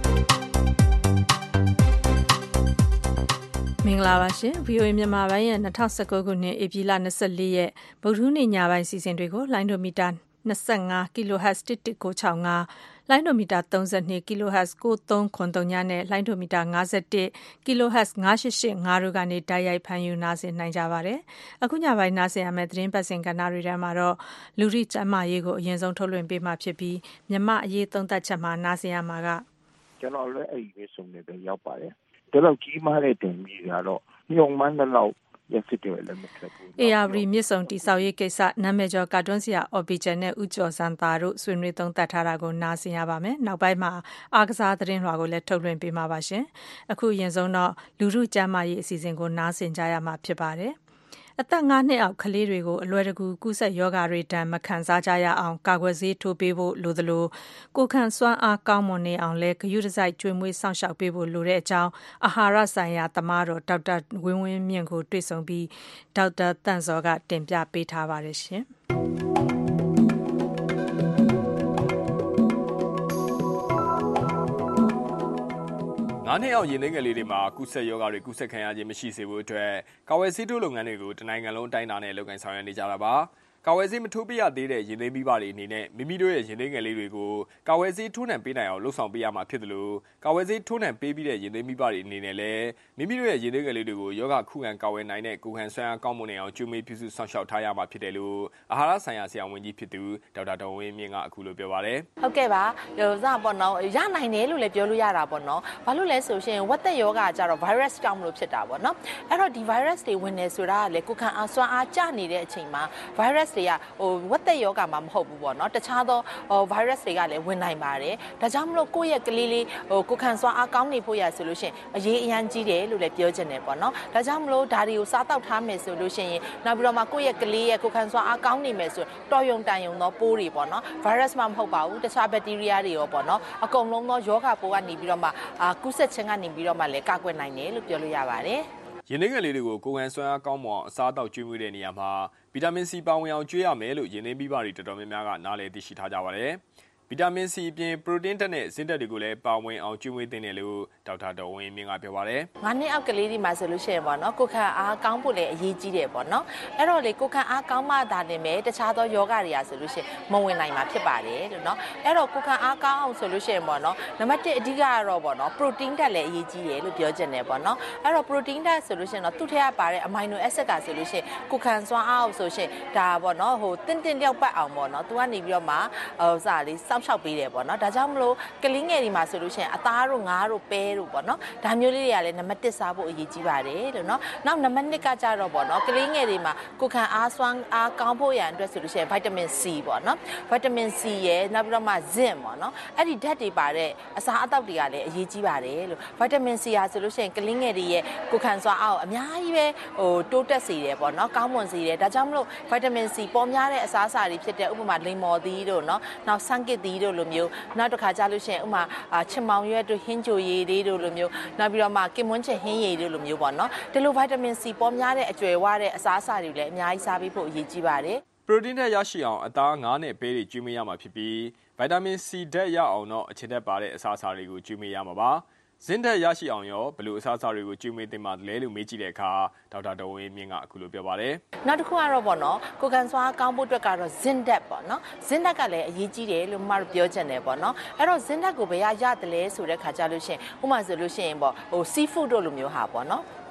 မင်္ဂလာပါရှင် VOA မြန်မာပိုင်းရဲ့2019ခုနှစ်ဧပြီလ24ရက်ဗုဒ္ဓဟူးနေ့ညပိုင်းစီစဉ်တွေကိုလိုင်းဒိုမီတာ25 kHz 11965လိုင်းဒိုမီတာ32 kHz 9393ညနဲ့လိုင်းဒိုမီတာ51 kHz 9885တို့ကနေတိုက်ရိုက်ဖမ်းယူနားဆင်နိုင်ကြပါတယ်။အခုညပိုင်းနားဆင်ရမယ့်သတင်းပတ်စဉ်ကဏ္ဍတွေထဲမှာတော့လူရိကျမ်းမာရေးကိုအရင်ဆုံးထုတ်လွှင့်ပေးမှာဖြစ်ပြီးမြမအရေးသုံးသပ်ချက်မှာနားဆင်ရမှာကကျွန်တော်လည်းအဲ့ဒီပဲဆုံးနေပဲရောက်ပါတယ်။ဒါတော့ကြီးမားတဲ့တင်ပြီးကတော့ညုံမှန်းတဲ့လောက်ရစစ်တယ်လည်းမဖြစ်ဘူး။ ARV မြစ်ဆုံတိဆောက်ရေးကိစ္စနာမည်ကျော်ကာတွန်းဆရာအော်ပီဂျန်နဲ့ဦးကျော်စံသာတို့ဆွေးနွေးသုံးသပ်ထားတာကိုနားဆင်ရပါမယ်။နောက်ပိုင်းမှာအားကစားသတင်းလွှာကိုလည်းထုတ်လွှင့်ပေးမှာပါရှင်။အခုအရင်ဆုံးတော့လူထုကျန်းမာရေးအစီအစဉ်ကိုနားဆင်ကြရမှာဖြစ်ပါတယ်။အသက်9နှစ်အောက်ကလေးတွေကိုအလွယ်တကူကူးစက်ရောဂါတွေတန်မခံစားကြရအောင်ကာကွယ်ဆေးထိုးပေးဖို့လိုသလိုကိုယ်ခံစွမ်းအားကောင်းမွန်နေအောင်လဲဂရုတစိုက်ကျွေးမွေးစောင့်ရှောက်ပေးဖို့လိုတဲ့အကြောင်းအာဟာရဆိုင်ရာသမားတော်ဒေါက်တာဝင်းဝင်းမြင့်ကိုတွေ့ဆုံပြီးဒေါက်တာတန့်စောကတင်ပြပေးထားပါတယ်ရှင်။နှစ်အောက်ရင်သွေးငယ်လေးတွေမှာကူးစက်ရောဂါတွေကူးစက်ခံရခြင်းမရှိစေဖို့အတွက်ကာဝယ်ဆေးထိုးလုပ်ငန်းတွေကိုတနိုင်ငံလုံးအတိုင်းအတာနဲ့လုပ်ကိုင်ဆောင်ရွက်နေကြတာပါကာဝယ်ဆေးမထိုးပေးရသေးတဲ့ရင်သွေးမိဘတွေအနေနဲ့မိမိတို့ရဲ့ရင်သွေးငယ်လေးတွေကိုကာဝယ်ဆေးထိုးနှံပေးနိုင်အောင်လှုံ့ဆော်ပေးရမှာဖြစ်တယ်လို့ကာဝယ်ဆေးထိုးနှံပေးပြီးတဲ့ရင်သွေးမိဘတွေအနေနဲ့လည်းမိမိတို့ရဲ့ရင်သွေးငယ်လေးတွေကိုယောဂခုခံကာဝယ်နိုင်တဲ့ကိုယ်ခံစွမ်းအားကောင်းမွန်နေအောင်ကျွေးမွေးပြုစုစောင့်ရှောက်ထားရမှာဖြစ်တယ်လို့အာဟာရဆိုင်ရာဆရာဝန်ကြီးဖြစ်သူဒေါက်တာဒေါ်ဝင်းမြင့်ကအခုလိုပြောပါတယ်ဟုတ်ကဲ့ပါဟိုစပေါ့နော်ရနိုင်တယ်လို့လည်းပြောလို့ရတာပေါ့နော်ဘာလို့လဲဆိုရှင်ဝက်သက်ယောဂကြတော့ virus ကြောင့်မလို့ဖြစ်တာပေါ့နော်အဲ့တော့ဒီ virus တွေဝင်နေဆိုတာကလေကိုယ်ခံအားစွမ်းအားကျနေတဲ့အချိန်မှာ virus တွေကဝက်သက်ယောဂမှာမဟုတ်ဘူးပေါ့နော်တခြားသော virus တွေကလည်းဝင်နိုင်ပါတယ်ဒါကြောင့်မလို့ကိုယ့်ရဲ့ကလေးလေးကိုယ်ခံစွမ်းအားကောင်းနေဖို့ရဆိုလို့ရှိရင်အရေးအရန်ကြီးတယ်လို့လည်းပြောချင်တယ်ပေါ့နော်ဒါကြောင့်မလို့ဒါတွေကိုစားတောက်ထားမယ်ဆိုလို့ရှိရင်နောက်ပြီးတော့မှကိုယ့်ရဲ့ကလေးရဲ့ကိုယ်ခံစွမ်းအားကောင်းနေမယ်ဆိုတော်ယုံတန်ယုံသောပိုးတွေပေါ့နော် virus မှမဟုတ်ပါဘူးတခြား bacteria တွေရောပေါ့နော်အကုန်လုံးသောယောဂပိုးကနေပြီးတော့မှကူးစက်ခြင်းကနေပြီးတော့မှလည်းကာကွယ်နိုင်တယ်လို့ပြောလို့ရပါတယ်ရင်သွေးငယ်လေးတွေကိုကိုယ်ခံစွမ်းအားကောင်းမွန်အစားအသောက်ကျွေးမွေးတဲ့နေရာမှာဗီတာမင် C ပါဝင်အောင်ကျွေးရမယ်လို့ရင်သွေးမိဘတွေတော်တော်များများကနားလည်သိရှိထားကြပါတယ်။ဗီတာမင် C အပြင်ပရိုတင်းဓာတ်နဲ့ဇင်းဓာတ်တွေကိုလည်းပါဝင်အောင်ကျွေးမွေးသင့်တယ်လို့ဒေါက်တာဒေါ်ဝင်းမြင့်ကပြောပါတယ်။9နှစ်အောက်ကလေးဒီမှာဆိုလို့ရှိရင်ပေါ့နော်ကိုယ်ခံအားကောင်းဖို့လည်းအရေးကြီးတယ်ပေါ့နော်။အဲ့တော့လေကိုယ်ခံအားကောင်းမှသာနေမယ်တခြားသောယောဂတွေကဆိုလို့ရှိရင်မဝင်နိုင်မှာဖြစ်ပါတယ်လို့နော်။အဲ့တော့ကိုယ်ခံအားကောင်းအောင်ဆိုလို့ရှိရင်ပေါ့နော်နံပါတ်1အဓိကကတော့ပေါ့နော်ပရိုတင်းဓာတ်လည်းအရေးကြီးတယ်လို့ပြောချင်တယ်ပေါ့နော်။အဲ့တော့ပရိုတင်းဓာတ်ဆိုလို့ရှိရင်တော့သူ့ထက်ကပါတဲ့အမိုင်နိုအက်ဆစ်ကဆိုလို့ရှိရင်ကိုယ်ခံစွမ်းအားအောင်ဆိုရှင်ဒါပေါ့နော်ဟိုတင်းလျောက်ပတ်အောင်ပေါ့နော်သူကနေပြီးတော့မှစလေးစောင့်ရှောက်ပေးတယ်ပေါ့နော်ဒါကြောင့်မလို့ကလေးငယ်ဒီမှာဆိုလို့ရှိရင်အသားတို့ငါးတို့ပဲတို့ပေါ့နော်ဒါမျိုးလေးတွေကလည်းနံပါတ်1စားဖို့အရေးကြီးပါတယ်လို့နော်နောက်နံပါတ်2ကကြတော့ပေါ့နော်ကလေးငယ်တွေမှာကိုယ်ခံအားစွမ်းအားကောင်းဖို့ရန်အတွက်ဆိုလို့ရှိရင်ဗိုက်တာမင် C ပေါ့နော်ဗိုက်တာမင် C ရဲ့နောက်ပြီးတော့မှ Zinc ပေါ့နော်အဲ့ဒီဓာတ်တွေပါတဲ့အစားအသောက်တွေကလည်းအရေးကြီးပါတယ်လို့ဗိုက်တာမင် C ဟာဆိုလို့ရှိရင်ကလေးငယ်တွေရဲ့ကိုယ်ခံစွမ်းအားကိုအများကြီးပဲဟိုတိုးတက်စေတယ်ပေါ့နော်ကောင်းမွန်စေတယ်ဒါကြောင့်မလို့ဗိုက်တာမင် C ပေါ်များတဲ့အစားအစာတွေဖြစ်တဲ့ဥပမာလိမ္မော်သီးတို့နော်နောက်ဆန်ကစ်သီးတို့လိုမျိုးနောက်တစ်ခါကြလို့ရှိရင်ဥမာချင်မောင်ရွက်တို့ဟင်းချိုရည်လေးတို့လိုမျိုးနောက်ပြီးတော့မှကင်မွန်းချင်ဟင်းရည်တို့လိုမျိုးပေါ့နော်ဒီလိုဗိုက်တာမင် C ပေါ်များတဲ့အကျွယ်ဝတဲ့အစားအစာတွေလည်းအများကြီးစားပြီးဖို့အရေးကြီးပါတယ်ပရိုတင်းဓာတ်ရရှိအောင်အသားငါးနဲ့ပဲတွေကျွေးမရမှာဖြစ်ပြီးဗိုက်တာမင် C ဓာတ်ရအောင်တော့အခြေဓာတ်ပါတဲ့အစားအစာတွေကိုကျွေးမရမှာပါဇင်းဓာတ်ရရှိအောင်ရောဘယ်လိုအစားအစာတွေကိုကျွေးမွေးသင့်ပါလဲလို့မေးကြည့်တဲ့အခါဒေါက်တာဒေါ်ဝင်းမြင့်ကအခုလိုပြောပါတယ်နောက်တစ်ခုကတော့ပေါ့နော်ကိုကန်စွာကောင်းဖို့အတွက်ကတော့ဇင်းဓာတ်ပေါ့နော်ဇင်းဓာတ်ကလည်းအရေးကြီးတယ်လို့မှပြောချင်တယ်ပေါ့နော်အဲ့တော့ဇင်းဓာတ်ကိုဘယ်ရတယ်လဲဆိုတဲ့ခါကြလို့ရှိရင်ဥပမာဆိုလို့ရှိရင်ပေါ့ဟို seafood တို့လိုမျိုးဟာပေါ့နော်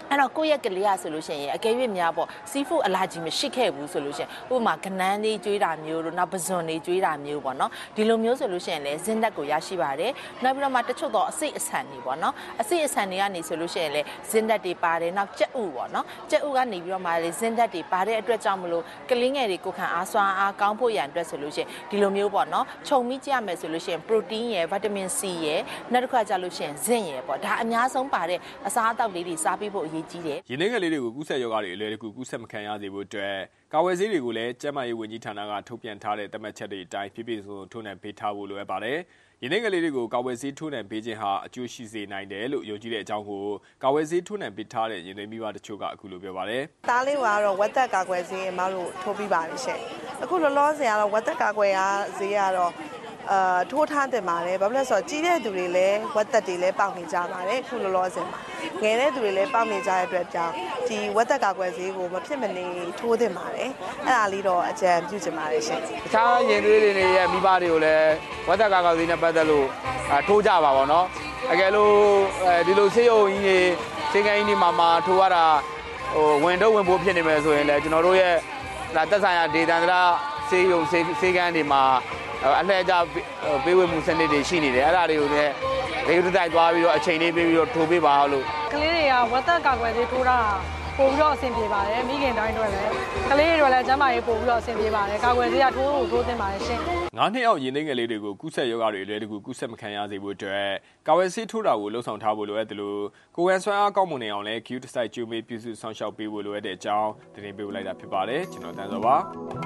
အဲ့တော့ကိုယ့်ရဲ့ကလေးရဆိုလို့ရှိရင်အကယ်၍များပေါ့စီးဖူးအလာကြီးမရှိခဲ့ဘူးဆိုလို့ရှိရင်ဥပမာကနန်းလေးကျွေးတာမျိုးတို့နောက်ပဇွန်လေးကျွေးတာမျိုးပေါ့နော်ဒီလိုမျိုးဆိုလို့ရှိရင်လည်းဇင်းသက်ကိုရရှိပါတယ်နောက်ပြီးတော့မှတချို့တော့အစိတ်အဆန်တွေပေါ့နော်အစိတ်အဆန်တွေကနေဆိုလို့ရှိရင်လည်းဇင်းသက်တွေပါတယ်နောက်ကြက်ဥပေါ့နော်ကြက်ဥကနေပြီးတော့မှလည်းဇင်းသက်တွေပါတဲ့အတွက်ကြောင့်မလို့ကလေးငယ်တွေကိုခံအားစွမ်းအားကောင်းဖို့ရန်အတွက်ဆိုလို့ရှိရင်ဒီလိုမျိုးပေါ့နော်ခြုံမိကြရမယ်ဆိုလို့ရှိရင်ပရိုတင်းရယ်ဗီတာမင်စီရယ်နောက်တစ်ခါကျလို့ရှိရင်ဇင့်ရယ်ပေါ့ဒါအများဆုံးပါတဲ့အစားအသောက်လေးတွေစားပေးဖို့အရေးကြီးတယ်ရင်းနှီးငယ်လေးတွေကိုကူးစက်ရောဂါတွေအလွယ်တကူကူးစက်မခံရစေဖို့အတွက်ကာဝယ်ဆေးတွေကိုလည်းကျန်းမာရေးဝန်ကြီးဌာနကထုတ်ပြန်ထားတဲ့သတ်မှတ်ချက်တွေအတိုင်းပြည့်ပြည့်စုံစုံထိုးနှံပေးထားဖို့လိုအပ်ပါတယ်။ရင်းနှီးငယ်လေးတွေကိုကာဝယ်ဆေးထိုးနှံပေးခြင်းဟာအကျိုးရှိစေနိုင်တယ်လို့ယုံကြည်တဲ့အကြောင်းကိုကာဝယ်ဆေးထိုးနှံပေးထားတဲ့ရင်းနှီးမိဘတချို့ကအခုလိုပြောပါတယ်။သားလေးကတော့ဝက်သက်ကာကွယ်ဆေးအမတို့ထိုးပြီးပါတယ်ရှင်။အခုလောလောဆယ်ကတော့ဝက်သက်ကာကွယ်ဆေးကတော့ထိုးထားတင်ပါတယ်ဘာဖြစ်လဲဆိုတော့ကြီးတဲ့သူတွေလည်းဝက်သက်တွေလည်းပေါက်နေကြပါတယ်အခုလောလောဆယ်မှာငယ်တဲ့သူတွေလည်းပေါက်နေကြတဲ့အတွက်ကြောင့်ဒီဝက်သက်ကာကွယ်ဆေးကိုမဖြစ်မနေထိုးတင်ပါတယ်အဲ့ဒါလေးတော့အကြံပြုချင်ပါတယ်ရှင်တခြားရင်သွေးတွေရဲ့မိဘတွေကိုလည်းဝက်သက်ကာကွယ်ဆေးနဲ့ပတ်သက်လို့ထိုးကြပါပေါ့နော်အကယ်လို့ဒီလိုဆေးရုံကြီးတွေဆေးကန်းကြီးတွေမှာထိုးရတာဝင်တော့ဝင်ဖို့ဖြစ်နေမယ်ဆိုရင်လည်းကျွန်တော်တို့ရဲ့သက်ဆိုင်ရာဒေသန္တရဆေးရုံဆေးကန်းတွေမှာအလှည့်ကျပေးဝေမှုစနစ်တွေရှိနေတယ်အဲ့ဒါတွေကိုလည်းဒေသတိုက်သွားပြီးတော့အချိန်လေးပေးပြီးတော့ထိုးပေးပါလို့ကလေးတွေကဝက်သက်ကာကွယ်ဆေးထိုးတာပို့ပြီးတော့အဆင်ပြေပါတယ်မိခင်တိုင်းတွေလည်းကလေးတွေလည်းကျန်းမာရေးပို့ပြီးတော့အဆင်ပြေပါတယ်ကာကွယ်ဆေးကထိုးသင့်ပါတယ်ရှင် 9နှစ်အောက်ရင်းနှီးငယ်လေးတွေကိုကူးစက်ရောဂါတွေအလွယ်တကူကူးစက်မခံရစေဖို့အတွက်ကာဝယ်ဆေးထိုးတာကိုလှုံ့ဆော်ထားဖို့လိုအပ်တယ်လို့ကိုယ်ဝန်ဆွမ်းအားကောင်းမွန်နေအောင်လည်း Q Decide ကျူမေးပြုစုဆောင်ရှောက်ပေးဖို့လိုအပ်တဲ့အကြောင်းတင်ပြလိုက်တာဖြစ်ပါတယ်ကျွန်တော်တန်းစောပါ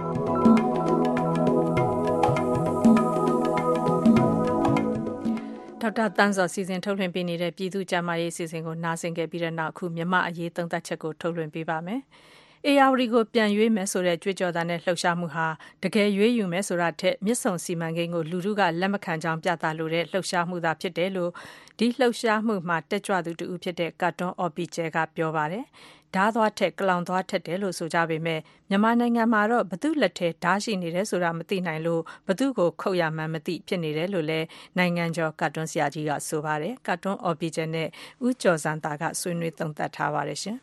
ဒေါက်တာတန်းစောစီစဉ်ထုတ်လွှင့်ပေးနေတဲ့ပြည်သူ့ကျန်းမာရေးအစီအစဉ်ကိုနားဆင်ခဲ့ပြီးတဲ့နောက်အခုမြမအရေးသုံးသပ်ချက်ကိုထုတ်လွှင့်ပေးပါမယ်။အေယာဝတီကိုပြန်ရွေးမယ်ဆိုတဲ့ကြွေးကြော်သံနဲ့လှုပ်ရှားမှုဟာတကယ်ရွေးယူမယ်ဆိုတာထက်မြစ်ဆုံစီမံကိန်းကိုလူထုကလက်မခံကြောင်းပြသလိုတဲ့လှုပ်ရှားမှုသာဖြစ်တယ်လို့ဒီလှုပ်ရှားမှုမှာတက်ကြွသူတူဦးဖြစ်တဲ့ကာတွန်းအော်ပီကျဲကပြောပါတယ်။ဓားသွားထက်ကလောင်သွားထက်တယ်လို့ဆိုကြပေမဲ့မြန်မာနိုင်ငံမှာတော့ဘသူလက်ထဲဓားရှိနေတယ်ဆိုတာမသိနိုင်လို့ဘသူကိုခုတ်ရမှန်းမသိဖြစ်နေတယ်လို့လည်းနိုင်ငံကျော်ကာတွန်းဆရာကြီးကဆိုပါတယ်ကာတွန်းအော်ပီကျဲနဲ့ဦးကျော်စံတာကဆွေးနွေးသုံးသပ်ထားပါတယ်ရှင်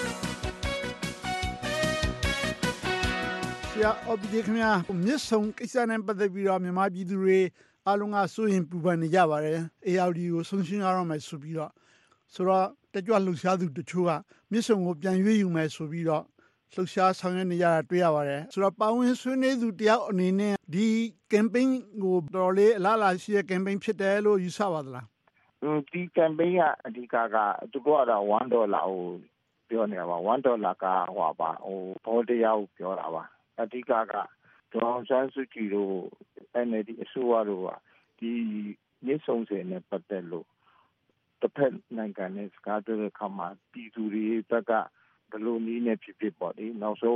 ဆရာအော်ပီကျဲခင်ဗျာမြစ်ဆုံကိစ္စနဲ့ပတ်သက်ပြီးတော့မြန်မာပြည်သူတွေအားလုံးကစိုးရင်ပူပန်နေကြပါတယ်အေယာဒီကိုဆုံးရှင်းရတော့မယ်ဆိုပြီးတော့ဆိုတော့တက်ကြွလှုပ်ရှားသူတချို့ကမြစ်ဆုံကိုပြန်ရွေးယူမယ်ဆိုပြီးတော့လှုပ်ရှားဆောင်ရွက်နေကြတာတွေ့ရပါတယ်ဆိုတော့ပါဝင်ဆွေးနွေးသူတယောက်အနေနဲ့ဒီ campaign ကိုတော်လေးအလားအလာရှိတဲ့ campaign ဖြစ်တယ်လို့ယူဆပါသလားဒီ campaign ကအဓိကကသူကတော့$1ကိုပြောနေတာပါ$1ကဟိုပါဘောတရားကိုပြောတာပါအဓိကကဒေါ်ဆန်းစုကြည်တို့ NLD အစိုးရတို့ကဒီမြစ်ဆုံစင်နဲ့ပတ်သက်လို့တစ်ဖက်နိုင်ငံနဲ့စကားပြောတဲ့အခါမှာပြည်သူတွေဘက်ကဘယ်လိုနည်းနဲ့ဖြစ်ပေါ့လေနောက်ဆုံး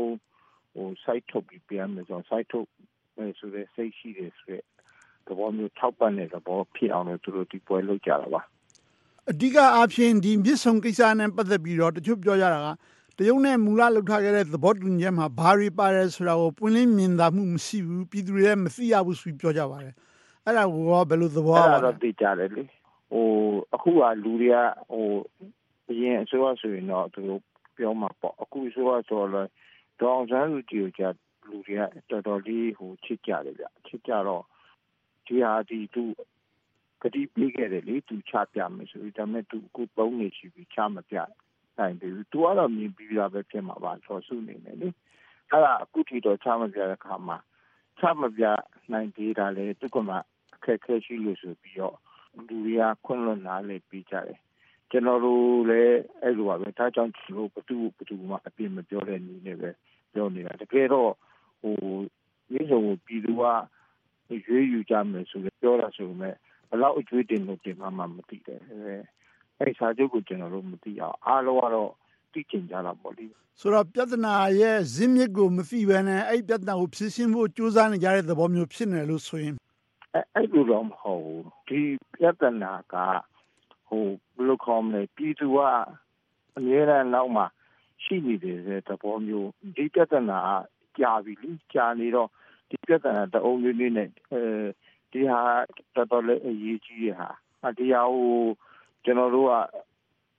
site ထုတ်ပြီးပြန်မယ်ဆိုတော့ site ထုတ်မယ်ဆိုတဲ့စိတ်ရှိတယ်ဆိုတဲ့သဘောမျိုးထောက်ပံ့တဲ့သဘောဖြစ်အောင်လို့သူတို့ဒီပွဲလုပ်ကြတာပါအဓိကအားဖြင့်ဒီမြစ်ဆုံကိစ္စနဲ့ပတ်သက်ပြီးတော့တချို့ပြောကြတာကတရုတ်နဲ့မူလလှုပ်ထားခဲ့တဲ့သဘောတူညီချက်မှာဘာတွေပါတယ်ဆိုတာကိုပွင့်လင်းမြင်သာမှုမရှိဘူးပြည်သူတွေလည်းမသိရဘူးဆိုပြီးပြောကြပါတယ်အဲ့ဒါကိုဘယ်လိုသဘောအဲ့ဒါတော့သိကြတယ်လေအခုကလူတွေကအရင်အစိုးရဆိုရင်တော့သူတို့ပြောမှာပေါ့အခုအစိုးရဆိုတော့ဒေါအောင်ဆန်းစုကြည်ကလူတွေကတော်တော်လေးချစ်ကြတယ်ဗျချစ်ကြတော့ဒီဟာဒီသူကတိပေးခဲ့တယ်လေသူချပြမယ်ဆိုပြီးဒါပေမဲ့သူအခု3နှစ်ရှိပြီချမပြနိုင်ဘူးသူကတော့မြင်ပြီးသားပဲဖြစ်မှာပါဆိုစုနေတယ်လေအဲ့ဒါအခုထိတော့ချမပြတဲ့အခါမှာချမပြနိုင်သေးတာလေသူကမှအခက်ခဲရှိလို့ဆိုပြီးတော့လူတွေကခွင့်လွှတ်နားလေပြီးကြတယ်ကျွန်တော်တို့လည်းအဲ့လိုပါပဲဒါကြောင့်ကျွန်တော်ဘသူမှအပြစ်မပြောတဲ့နည်းနဲ့ပဲပြောနေတာတကယ်တော့မြေစုံကိုပြည်သူကရွေးယူကြမယ်ဆိုပြောတာဆိုပေမဲ့ဘယ်လောက်အကျွေးတင်လို့တင်မှမသိတယ်အဲ့စာချုပ်ကိုကျွန်တော်တို့မသိအောင်အားလုံးကတော့သိချင်ကြတာပေါ့လေဆိုတော့ပြဿနာရဲ့ဇင်းမြစ်ကိုမသိဘဲနဲ့အဲ့ပြဿနာကိုဖြေရှင်းဖို့ကြိုးစားနေကြတဲ့သဘောမျိုးဖြစ်နေလို့ဆိုရင်အဲ့လိုတော့မဟုတ်ဘူးဒီပြဿနာကဘယ်လိုခေါ်မလဲပြည်သူကအများအားနောက်မှာရှိနေတဲ့သဘောမျိုးဒီပြဿနာကြာပြီလေကြာနေတော့ဒီပြဿနာတအုံလေးလေးနဲ့ဒီဟာတော်တော်လေးအရေးကြီးတဲ့ဟာဒီဟာကိုကျွန်တော်တို့က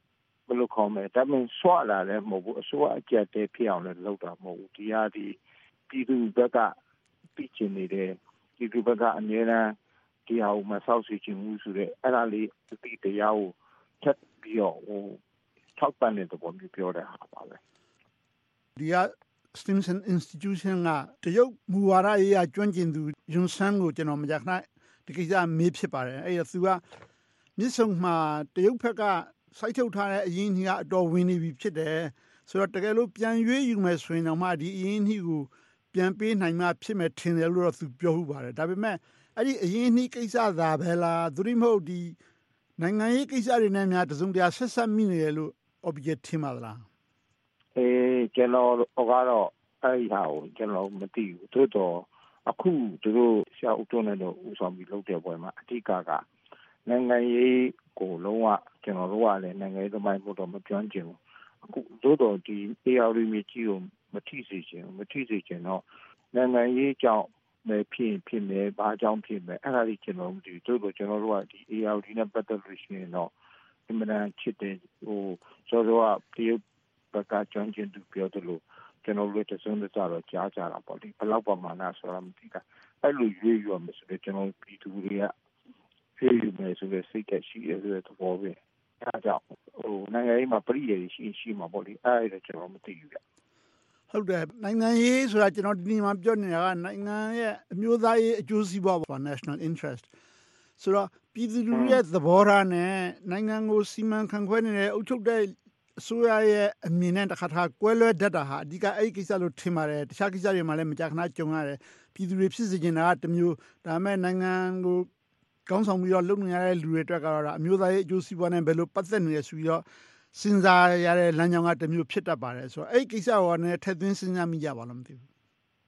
ဘယ်လိုခေါ်မလဲဒါမှဆွာလာလည်းမဟုတ်ဘူးအစိုးရအကြက်တဲဖြစ်အောင်လည်းလုပ်တာမဟုတ်ဘူးဒီဟာဒီပြည်သူဘက်ကပြည်ချင်နေတယ်ပြည်သူဘက်ကအများအားဒီဟာကိုမဆောက်စီချင်ဘူးဆိုတဲ့အဲ့ဒါလေးဒီတရားကိုချက်ပြီးတော့ထောက်ပံ့တဲ့သဘောမျိုးပြောတဲ့ဟာပါပဲဒီက Stimson Institution ကတရုတ်မူဝါဒရေးကျွမ်းကျင်သူယွန်ဆန်ကိုကျွန်တော်မကြာခဏဒီကိစ္စမေးဖြစ်ပါတယ်အဲ့ဒါသူကမြစ်ဆုံမှာတရုတ်ဘက်ကစိုက်ထုတ်ထားတဲ့အရင်းအနှီးကအတော်ဝင်နေပြီဖြစ်တယ်ဆိုတော့တကယ်လို့ပြန်ရွေးယူမယ်ဆိုရင်တော့မှဒီအရင်းအနှီးကိုပြန်ပေးနိုင်မှဖြစ်မယ်ထင်တယ်လို့တော့သူပြောဟုတ်ပါတယ်ဒါပေမဲ့အဲ့ဒီအရင်းအနှီးကိစ္စသာပဲလားသူတို့မဟုတ်ဒီနိုင်ငံရေးကိစ္စတွေနဲ့များတစုံတရာဆက်ဆက်မိနေတယ်လို့ object ထင်ပါသလားကျွန်တော်ကတော့အဲ့ဒီဟာကိုကျွန်တော်မသိဘူးသို့တော့အခုသူတို့ဆရာဦးတွန်းနဲ့တော့ဦးဆောင်ပြီးလုပ်တဲ့ပွဲမှာအဓိကကနိုင်ငံရေးကိုလုံးဝကျွန်တော်တို့ကလည်းနိုင်ငံရေးသမိုင်းဖို့တော့မပြောင်းကျင်ဘူးအခုသို့တော့ဒီ AR မြေကြီးကိုမထိစေချင်တော့နိုင်ငံရေးကြောင့်ပဲဖြစ်မယ်ဘာကြောင့်ဖြစ်မယ်အဲ့ဒါကြီးကျွန်တော်မသိဘူးသို့တော့ကျွန်တော်တို့ကဒီ AR နဲ့ပတ်သက်လို့ရှိရင်တော့အမှန်တန်ချစ်တယ်ဆိုတော့ဒီဘက်ကကျွမ်းကျင်သူပြောတယ်လို့ကျွန်တော်တို့တစုံတစတော့ကြားကြတာပေါ့လေဘယ်လောက်ပမာဏဆိုတာမသိတာအဲ့လိုရွေးရမယ်ဆိုတော့ကျွန်တော်ပြည်သူတွေကရွေးရမယ်ဆိုတော့စိတ်သက်ရှိရတဲ့သဘောပဲအဲ့ဒါကြောင့်နိုင်ငံရေးမှာပြည်ရည်ရှိမှာပေါ့လေအဲ့ဒါကျွန်တော်မသိဘူးဗျဟုတ်တယ်နိုင်ငံရေးဆိုတာကျွန်တော်ဒီနေ့မှပြောနေတာကနိုင်ငံရဲ့အမျိုးသားရေးအကျိုးစီးပွားပေါ့ national interest ဆိုတော့ပြည်သူလူရဲ့သဘောထားနဲ့နိုင်ငံကိုစီမံခန့်ခွဲနေတဲ့အုပ်ချုပ်တဲ့အစိုးရရဲ့အမြင်နဲ့တစ်ခါကွဲလွဲတတ်တာဟာအဓိကအဲ့ဒီကိစ္စလို့ထင်ပါတယ်တခြားကိစ္စတွေမှာလည်းမကြာခဏကြုံရတယ်ပြည်သူတွေဖြစ်စေချင်တာကတမျိုးဒါပေမဲ့နိုင်ငံကိုကောင်းဆောင်ပြီးတော့လုပ်နေရတဲ့လူတွေအတွက်ကတော့အမျိုးသားရေးအကျိုးစီးပွားနဲ့ဘယ်လိုပတ်သက်နေရဆိုပြီးတော့စဉ်းစားရတဲ့လမ်းကြောင်းကတမျိုးဖြစ်တတ်ပါတယ်ဆိုတော့အဲ့ဒီကိစ္စကိုလည်းထည့်သွင်းစဉ်းစားမိကြပါလားမသိဘူး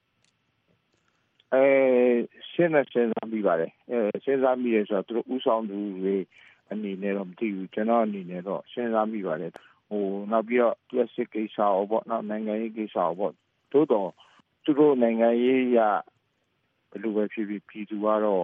စဉ်းစားမိပါတယ်စဉ်းစားမိရဆိုတော့သူတို့ဥဆောင်သူတွေအနေနဲ့တော့မသိဘူးကျွန်တော်အနေနဲ့တော့စဉ်းစားမိပါတယ်နောက်ပြီးတော့ plastic ကိစ္စရောပေါ့နောက်နိုင်ငံရေးကိစ္စရောပေါ့သို့တော့သူတို့နိုင်ငံရေးရဘယ်လိုပဲဖြစ်ဖြစ်ပြည်သူကတော့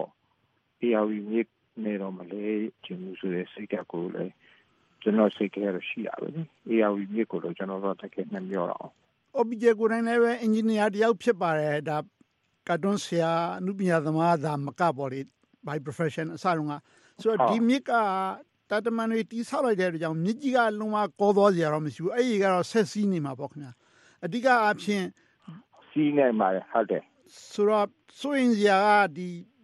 AR မြေနေတော့မလဲကျင်းမှုဆိုတဲ့စိတ်ဓာတ်ကိုလည်းကျွန်တော်စိတ်ထဲရရှိတာပဲလေ AR မြေကိုတော့ကျွန်တော်တို့တကယ်နှမျောအောင် object ကိုယ်တိုင်လည်းပဲ engineer တယောက်ဖြစ်ပါတယ်ဒါကာတွန်းဆရာအနုပညာသမားသာမကပေါ့လေ by profession အစတုန်းကဆိုတော့ဒီမြစ်ကတာတမန်တွေတီးဆောက်လိုက်တဲ့အတွက်ကြောင့်မြစ်ကြီးကလုံးဝကောသွားစရာတော့မရှိဘူးအဲ့ဒီကတော့ဆက်စီးနေမှာပေါ့ခင်ဗျာအဓိကအဖြစ်စီးနေမှာဟုတ်တယ်ဆိုတော့ဆိုရင်စရာကဒီ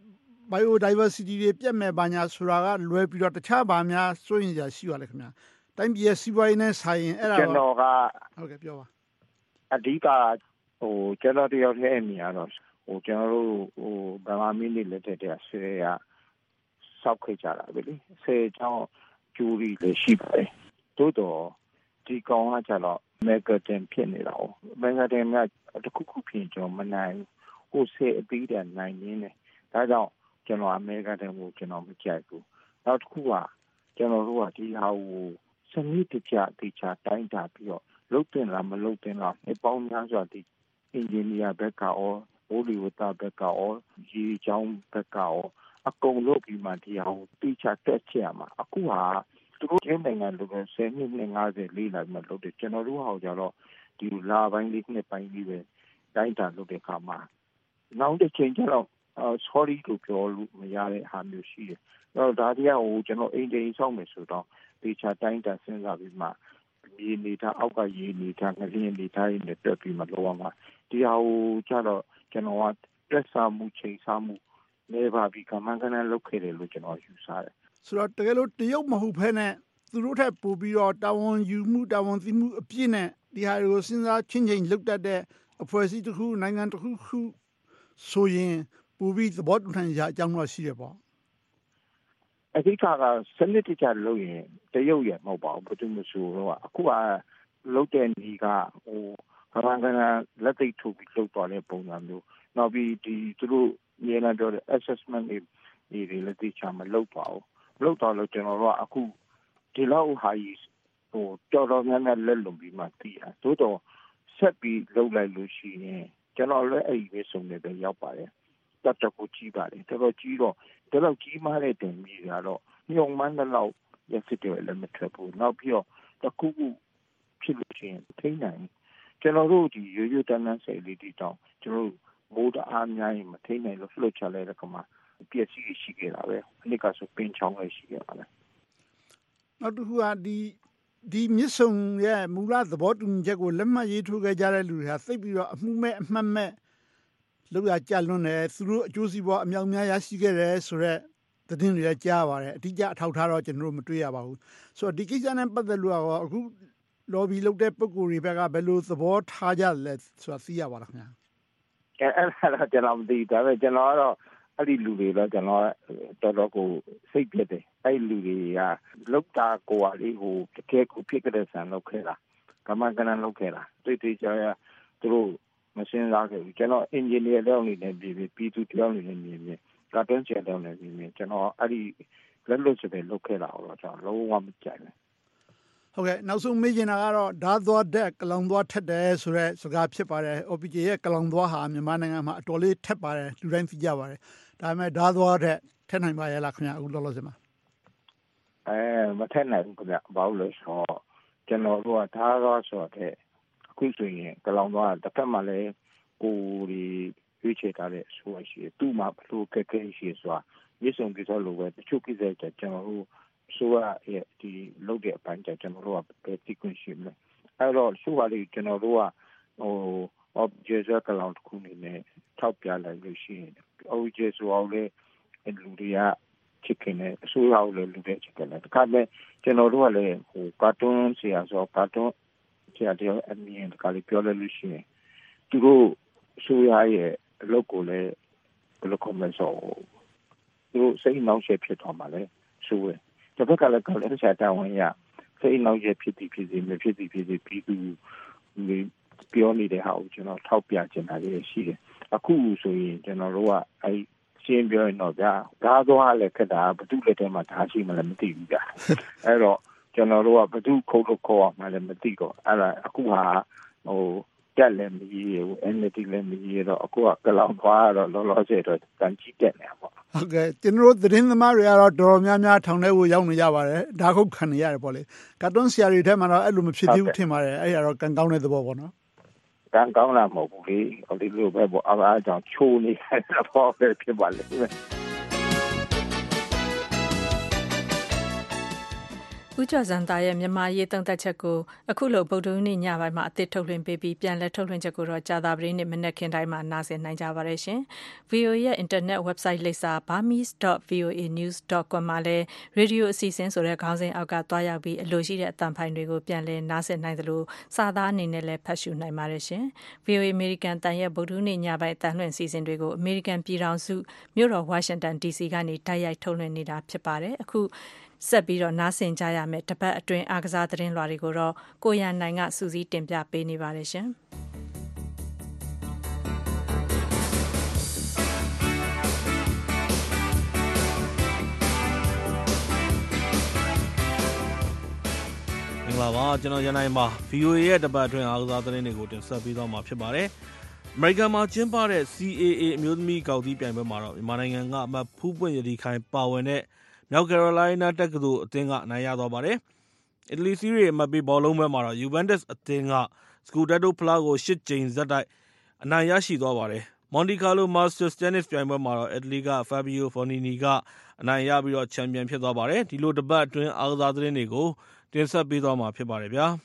biodiversity တွေပြတ်မဲ့ဘာညာဆိုတာကလွယ်ပြီးတော့တခြားဘာများဆိုရင်စရာရှိပါလဲခင်ဗျာတိုင်းပြည်ရဲ့စီးပွားရေးနဲ့ဆိုင်ရင်အဲ့ဒါကျွန်တော်ကဟုတ်ကဲ့ပြောပါအဓိကကျွန်တော်တယောက်တည်းအမြင်ကတော့ကျွန်တော်တို့ဗမာမင်းတွေလက်ထက်တည်းဆဲရဆောက်ခဲ့ကြတာပဲလေဆဲကြောင့်ကျူရီလည်းရှိပါတယ်တိုးတော့ဒီကောင်ကကျတော့မက်ဂါတင်ဖြစ်နေတာ哦မက်ဂါတင်ကတခုခုဖြစ်ကျွန်တော်မနိုင်ဟိုဆဲအပြီးတဲ့နိုင်နေတယ်ဒါကြောင့်ကျွန်တော်အမေရိကန်ကိုကျွန်တော်မကြိုက်ဘူးနောက်တစ်ခုကကျွန်တော်တို့ကဒီဟာကိုစနစ်တကျတိုင်းတာပြီးတော့လုပ်တင်လားမလုပ်တင်လားအပေါင်းများစွာဒီအင်ဂျင်နီယာဘက်ကရောဘိုးလီဝတာဘက်ကရောရေချောင်းဘက်ကရောအကုန်လုပ်ပြီးမှဒီဟာကိုတိကျတက်ချရမှာအခုဟာသူတို့ချင်းနိုင်ငံလိုပဲ10နှစ်နဲ့50လေးလာမှလုပ်တယ်ကျွန်တော်တို့ဟာကြတော့ဒီလာပိုင်းလေးနှစ်ပိုင်းလေးပဲတိုင်းတာလုပ်တဲ့အခါမှာနောက်တစ်ချိန်ကျတော့sorry ကိုပြောလို့မရတဲ့ဟာမျိုးရှိတယ်။အဲ့တော့ဒါတရားကိုကျွန်တော်အိမ်တိမ်ဆောင်မယ်ဆိုတော့ဒီချတိုင်းတာစဉ်းစားပြီးမှရေနေတာအောက်ကရေနေတာငလျင်နေတာရင်းနဲ့တက်ပြီးမှလောရမှာဒီဟာကိုကျတော့ကျွန်တော်ကတက်ဆာမှုချိန်ဆမှုနေပါပြီးကမှန်ကန်လုပ်ခဲ့တယ်လို့ကျွန်တော်ယူဆတယ်ဆိုတော့တကယ်လို့တရုတ်မဟုတ်ဘဲနဲ့သူတို့ထက်ပိုပြီးတော့တာဝန်ယူမှုတာဝန်သိမှုအပြည့်နဲ့ဒီဟာတွေကိုစဉ်းစားချင်းချင်းလုပ်တတ်တဲ့အဖွဲ့အစည်းတစ်ခုနိုင်ငံတစ်ခုခုဆိုရင်ပိုပြီးသဘောတူနိုင်ကြအကြောင်းတော့ရှိရပေါ့အဓိကကစနစ်တကျလုပ်ရင်တရုတ်ရမဟုတ်ပါဘူးဘယ်သူမှဆိုတော့အခုကလုပ်တဲ့နေကဟိုဘာမှလက်သိထုတ်ပြီးလုပ်သွားတဲ့ပုံစံမျိုးနောက်ပြီးဒီသူတို့ရေနံပြောတဲ့ assessment တွေလက်သိချမလုပ်ပါဘူးလုပ်တော့လို့ကျွန်တော်တို့ကအခုဒီလောက်ဟာကြီးတော်တော်များများလက်လုံပြီးမှတည်ရသို့တော့ဆက်ပြီးလုပ်လိုက်လို့ရှိရင်ကျွန်တော်လည်းအဲ့ဒီပဲစုံနေတယ်ရောက်ပါတယ်တက်တကူကြီးပါတယ်တော်တော်ကြီးတော့ဒီလောက်ကြီးမားတဲ့တင်ကြီးကတော့ညုံမှန်းတဲ့လောက်ရစစ်တယ်လည်းမထွက်ဘူးနောက်ပြီးတော့တစ်ခုခုဖြစ်လို့ရှိရင်ထိနိုင်ကျွန်တော်တို့ဒီရိုးရိုးတန်းတန်းစိတ်လေးတွေတောင်ကျွန်တော်တို့မိုးတအားများရင်မထိနိုင်လို့လှုပ်ချလိုက်တဲ့ကမှာပြည့်စည်ရှိခဲ့တာပဲအနည်းကဆိုပင်ချောင်းလည်းရှိခဲ့ပါလေနောက်တစ်ခုကဒီမြစ်ဆုံရဲ့မူလသဘောတူညီချက်ကိုလက်မှတ်ရေးထိုးခဲ့ကြတဲ့လူတွေဟာသိပြီးတော့အမှုမဲ့အမှတ်မဲ့လောက်ရကြလွန်းတယ်သူတို့အကျိုးစီးပွားအမြောက်များရရှိခဲ့တယ်ဆိုတော့သတင်းတွေကြားပါတယ်အတိအကျအထောက်ထားတော့ကျွန်တော်တို့မတွေ့ရပါဘူးဆိုတော့ဒီကိစ္စနဲ့ပတ်သက်လို့ကတော့အခု lobby လုပ်တဲ့ပုဂ္ဂိုလ်တွေဘက်ကဘယ်လိုသဘောထားကြလဲဆိုတာသိရပါလားခင်ဗျာအဲ့ဒါကျွန်တော်မသိဒါပေမဲ့ကျွန်တော်ကတော့အဲ့ဒီလူတွေတော့ကျွန်တော်တော်တော်ကိုစိတ်ပြတ်တယ်အဲ့လူတွေကလောက်တာကိုယ်လေးဟိုတကယ်ကိုဖြစ်ကြတဲ့ဆန်လောက်ခဲ့တာကမကနန်လောက်ခဲ့တာတွေ့ကြရသူတို့မစင်းစားခဲ့ဘူးကျွန်တော် engineer တောင်းနေတယ်ပြည်သူတောင်းနေတယ်မြင်ကာတွန်းချတောင်းနေမြင်ကျွန်တော်အဲ့ဒီလက်လွတ်စပယ်လောက်ခဲ့တာတော့ကျွန်တော်လုံးဝမကြိုက်ဘူးဟုတ်ကဲ့နောက်ဆုံးမေးချင်တာကတော့ဓာတ်သွားကလောင်သွားထက်တယ်ဆိုတဲ့စကားဖြစ်ပါတယ် OPJ ရဲ့ကလောင်သွားဟာမြန်မာနိုင်ငံမှာအတော်လေးထက်ပါတယ်လူတိုင်းသိကြပါတယ်ဒါပေမဲ့ဓာတ်သွားထက်နိုင်ပါရဲ့လားခင်ဗျာအခုလောလောဆယ်မှာမထက်နိုင်ဘူးခင်ဗျဘာလို့လဲဆိုတော့ကျွန်တော်တို့ကဓာတ်သွားဆိုတဲ့အခုဆိုရင်ကလောင်သွားတစ်ဖက်မှာလည်းကိုဒီရွေးချယ်ထားတဲ့ဆိုရရှိသူ့မှာဘလို့ကဲကဲရှိဆိုတာရည်စုံပြီးတော့လိုပဲတချို့ကိစ္စတွေကျွန်တော်တို့ဆိုရရဲ့ဒီလုပ်တဲ့အပိုင်းကျကျွန်တော်တို့ကပဲသိခွင့်ရှိမယ်အဲ့တော့ဆိုရလေးကျွန်တော်တို့ကobject ကလောင်တစ်ခုနေနဲ့ထောက်ပြလိုက်လို့ရှိရင် object ဆိုအောင်လေလူတွေကချစ်ခင်နဲ့အစိုးရကိုလည်းလူတွေချစ်ခင်တယ်တခါမဲ့ကျွန်တော်တို့ကလည်းဟိုကာတွန်းဆရာဆိုကာတွန်းဆရာတွေအမြင်တခါလေးပြောလိုက်လို့ရှိရင်သူတို့အစိုးရရဲ့အလုပ်ကိုလည်းဘယ်လို comment ဆိုသူတို့စိတ်နှောင့်ယှက်ဖြစ်သွားမှာလဲဆိုရယ်တပတ်ကလည်းကောင်းတဲ့ဆရာတောင်းဝင်ရစိတ်နှောင့်ယှက်ဖြစ်စီမဖြစ်စီပြီးသူပြောနေတဲ့ဟာကိုကျွန်တော်ထောက်ပြချင်တာလေးရှိတယ်အခုဆိုရင်ကျွန်တော်တို့ကအဲ့ရှင်းပြောရင်တော့ဗျာဓာတ်သွားလည်းခက်တာဘယ်သူလက်ထဲမှာဓာတ်ရှိမှလည်းမသိဘူးဗျာအဲ့တော့ကျွန်တော်တို့ကဘယ်သူခုတ်လို့ခေါ်အောင်မှလည်းမသိတော့အဲ့ဒါအခုဟာဟိုတက်လည်းမကြီးဘူး energy လည်းမကြီးတော့အခုကလောင်သွားတော့လောလောဆယ်တော့တန်ကြီးတက်နေတာပေါ့ဟုတ်ကဲ့ကျွန်တော်တို့သတင်းသမားတွေကတော့တော်များများထောင်ထဲကိုရောက်နေကြပါတယ်ဓာတ်ခုတ်ခံနေရတယ်ပေါ့လေကာတွန်းဆရာတွေထဲမှာတော့အဲ့လိုမဖြစ်သေးဘူးထင်ပါတယ်အဲ့ဒါတော့ကံကောင်းတဲ့သဘောပေါ့နော်ကံကောင်းလာမဟုတ်ဘူးလေဟိုဒီလိုပဲပေါ့အားကြောင့်ချိုးနေတယ်တော့ပဲဖြစ်ပါလိမ့်မယ်ဦးကျော်စံသားရဲ့မြန်မာရေးသုံးသပ်ချက်ကိုအခုလိုဗုဒ္ဓဟူးနေ့ညပိုင်းမှာအသစ်ထုတ်လွှင့်ပေးပြီးပြန်လည်ထုတ်လွှင့်ချက်ကိုတော့ကြာသပတေးနေ့မနက်ခင်းတိုင်းမှာနားဆင်နိုင်ကြပါရရှင်။ VOA ရဲ့ internet website လိပ်စာ burmese.voanews.com မှာလည်းရေဒီယိုအစီအစဉ်ဆိုတဲ့ခေါင်းစဉ်အောက်ကတွားရောက်ပြီးအလိုရှိတဲ့အသံဖိုင်တွေကိုပြန်လည်နားဆင်နိုင်သလိုစာသားအနေနဲ့လည်းဖတ်ရှုနိုင်ပါရရှင်။ VOA American တန်ရဲ့ဗုဒ္ဓဟူးနေ့ညပိုင်းအသံလွှင့်အစီအစဉ်တွေကို American ပြည်ထောင်စုမြို့တော် Washington DC ကနေတိုက်ရိုက်ထုတ်လွှင့်နေတာဖြစ်ပါတယ်။အခုဆက်ပြီးတော့နားဆင်ကြရမယ်တပတ်အတွင်းအားကစားသတင်းလွှာတွေကိုတော့ကိုရန်နိုင်ကစူးစီးတင်ပြပေးနေပါတယ်ရှင်မင်္ဂလာပါကျွန်တော်ရန်နိုင်ပါ VOA ရဲ့တပတ်အတွင်းအားကစားသတင်းတွေကိုတင်ဆက်ပေးသွားမှာဖြစ်ပါတယ်အမေရိကန်မှာကျင်းပတဲ့ CAA အမျိုးသမီးကောက်သီးပြိုင်ပွဲမှာတော့မြန်မာနိုင်ငံကအမတ်ဖူးပွင့်ရည်ခိုင်ပါဝင်တဲ့မြောက်ကယ်ရိုလိုင်းနားတက္ကသိုလ်အသင်းကအနိုင်ရသွားပါတယ်။အီတလီစီးရီးအမှတ်ပေးဘောလုံးပွဲမှာတော့ Juventus အသင်းကစကူတက်တိုဖလားကို8ကြိမ်ဆက်တိုက်အနိုင်ရရှိသွားပါတယ်။ Monte Carlo Masters Tennis ပြိုင်ပွဲမှာတော့အီတလီက Fabio Fognini ကအနိုင်ရပြီးတော့ချန်ပီယံဖြစ်သွားပါတယ်။ဒီလိုတပတ်အတွင်းအားကစားသတင်းတွေကိုတင်ဆက်ပေးသွားမှာဖြစ်ပါတယ်ဗျာ။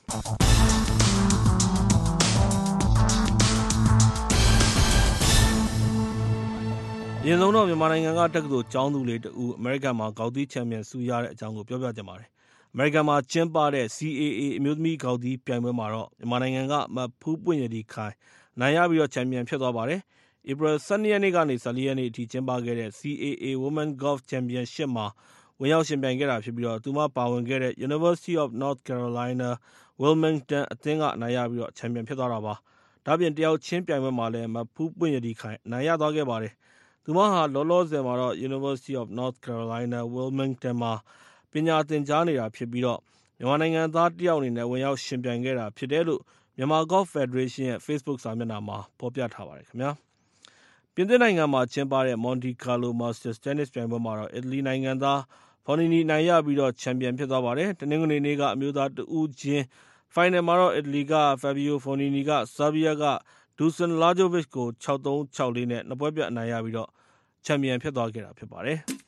အရင်ဆုံးတော့မြန်မာနိုင်ငံကတက္ကသိုလ်ကျောင်းသူလေးတဦးအမေရိကန်မှာဂေါက်သီးချန်ပီယံဆုရတဲ့အကြောင်းကိုပြောပြချင်ပါတယ်။အမေရိကန်မှာကျင်းပတဲ့ CAA အမျိုးသမီးဂေါက်သီးပြိုင်ပွဲမှာတော့မြန်မာနိုင်ငံကမဖူးပွင့်ရည်ခိုင်နိုင်ရပြီးတော့ချန်ပီယံဖြစ်သွားပါတယ်။ April 12 ရက်နေ့ကနေ14ရက်နေ့အထိကျင်းပခဲ့တဲ့ CAA Women Golf Championship မှာဝင်ရောက်ရှင်ပြိုင်ခဲ့တာဖြစ်ပြီးတော့သူမပါဝင်ခဲ့တဲ့ University of North Carolina Wilmington အသင်းကအနိုင်ရပြီးတော့ချန်ပီယံဖြစ်သွားတာပါ။ဒါ့အပြင်တယောက်ချင်းပြိုင်ပွဲမှာလည်းမဖူးပွင့်ရည်ခိုင်နိုင်ရသွားခဲ့ပါတယ်။သူမဟာလောလောဆယ်မှာတော့ University of North Carolina Wilmington မှာပညာသင်ကြားနေတာဖြစ်ပြီးတော့မြန်မာနိုင်ငံသားတယောက်အနေနဲ့ဝင်ရောက်ရှင်ပြိုင်ခဲ့တာဖြစ်တယ်လို့မြန်မာ Golf Federation ရဲ့ Facebook စာမျက်နှာမှာဖော်ပြထားပါတယ်ခင်ဗျာပြင်သစ်နိုင်ငံမှာကျင်းပတဲ့ Monte Carlo Masters Tennis ပြိုင်ပွဲမှာတော့အီတလီနိုင်ငံသားဖော်နီနီနိုင်ရပြီးတော့ချန်ပီယံဖြစ်သွားပါတယ်။တနင်္ဂနွေနေ့ကအမျိုးသားတဦးချင်းဖိုင်နယ်မှာတော့အီတလီက Fabio Fognini ကဆာဘီးယားက Dusan Lajovic ကို 6-3 6-4 နဲ့နှစ်ပွဲပြတ်အနိုင်ရပြီးတော့ချန်ပီယံဖြစ်သွားခဲ့တာဖြစ်ပါတယ်။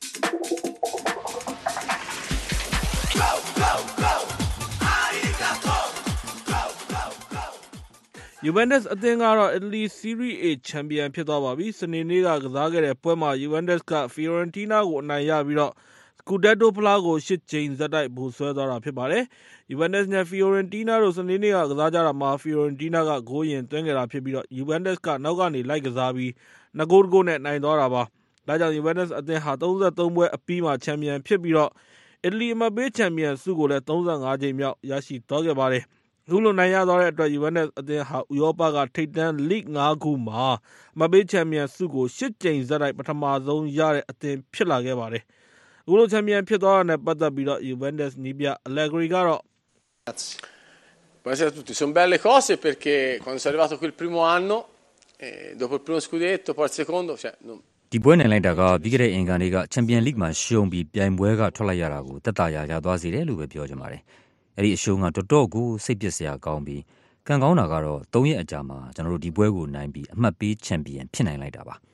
Juventus အသင်းကတော့အီတလီ Serie A ချန်ပီယံဖြစ်သွားပါပြီ။စနေနေ့ကစားခဲ့တဲ့ပွဲမှာ Juventus က Fiorentina ကိုအနိုင်ရပြီးတော့ Scudetto ဖလားကို8 ကြိမ်ဆက်တိုက်ဗိုလ်စွဲသွားတာဖြစ်ပါတယ်။ Juventus နဲ့ Fiorentina တို့စနေနေ့ကစားကြတာမှာ Fiorentina ကဂိုးရင်သွင်းခဲ့တာဖြစ်ပြီးတော့ Juventus ကနောက်ကနေလိုက်ကစားပြီး2 ဂိုး 1 ဂိုးနဲ့နိုင်သွားတာပါ။ဒါကြောင့် Juventus အသင်းဟာ33ပွဲအပြီးမှာချန်ပီယံဖြစ်ပြီးတော့အီတလီအမှတ်ပေးချန်ပီယံဆုကိုလည်း35 ကြိမ်မြောက်ရရှိသွားခဲ့ပါတယ်။အခုလိုနိုင်ရသွားတဲ့အတွက် Juventus အသင်းဟာဥရောပကထိပ်တန်းလိဂ်5 ခုမှာအမှတ်ပေးချန်ပီယံဆုကို8 ကြိမ်ဆက်တိုက်ပထမဆုံးရတဲ့အသင်းဖြစ်လာခဲ့ပါတယ်။အခုလိုချန်ပီယံဖြစ်သွားတာနဲ့ပတ်သက်ပြီးတော့ Juventus နီးပြ Allegri ကတော့ Buonasera a tutti, sono belle cose perché quando sono arrivato qui il primo anno, dopo il primo scudetto, poi il secondo, cioè non ဒီပွဲနိုင်လိုက်တာကပြီးခဲ့တဲ့အင်္ဂါနေ့ကချန်ပီယံလိဂ်မှာရှုံးပြီးပြိုင်ပွဲကထွက်လိုက်ရတာကိုတက်တာရသွားစေတယ်လို့ပဲပြောချင်ပါတယ်။အဲ့ဒီအရှုံးကတော်တော်ကိုစိတ်ပျက်စရာကောင်းပြီးကံကောင်းတာကတော့3 ရက်အကြာမှာကျွန်တော်တို့ဒီပွဲကိုနိုင်ပြီးအမှတ်ပေးချန်ပီယံဖြစ်နိုင်လိုက်တာပါ။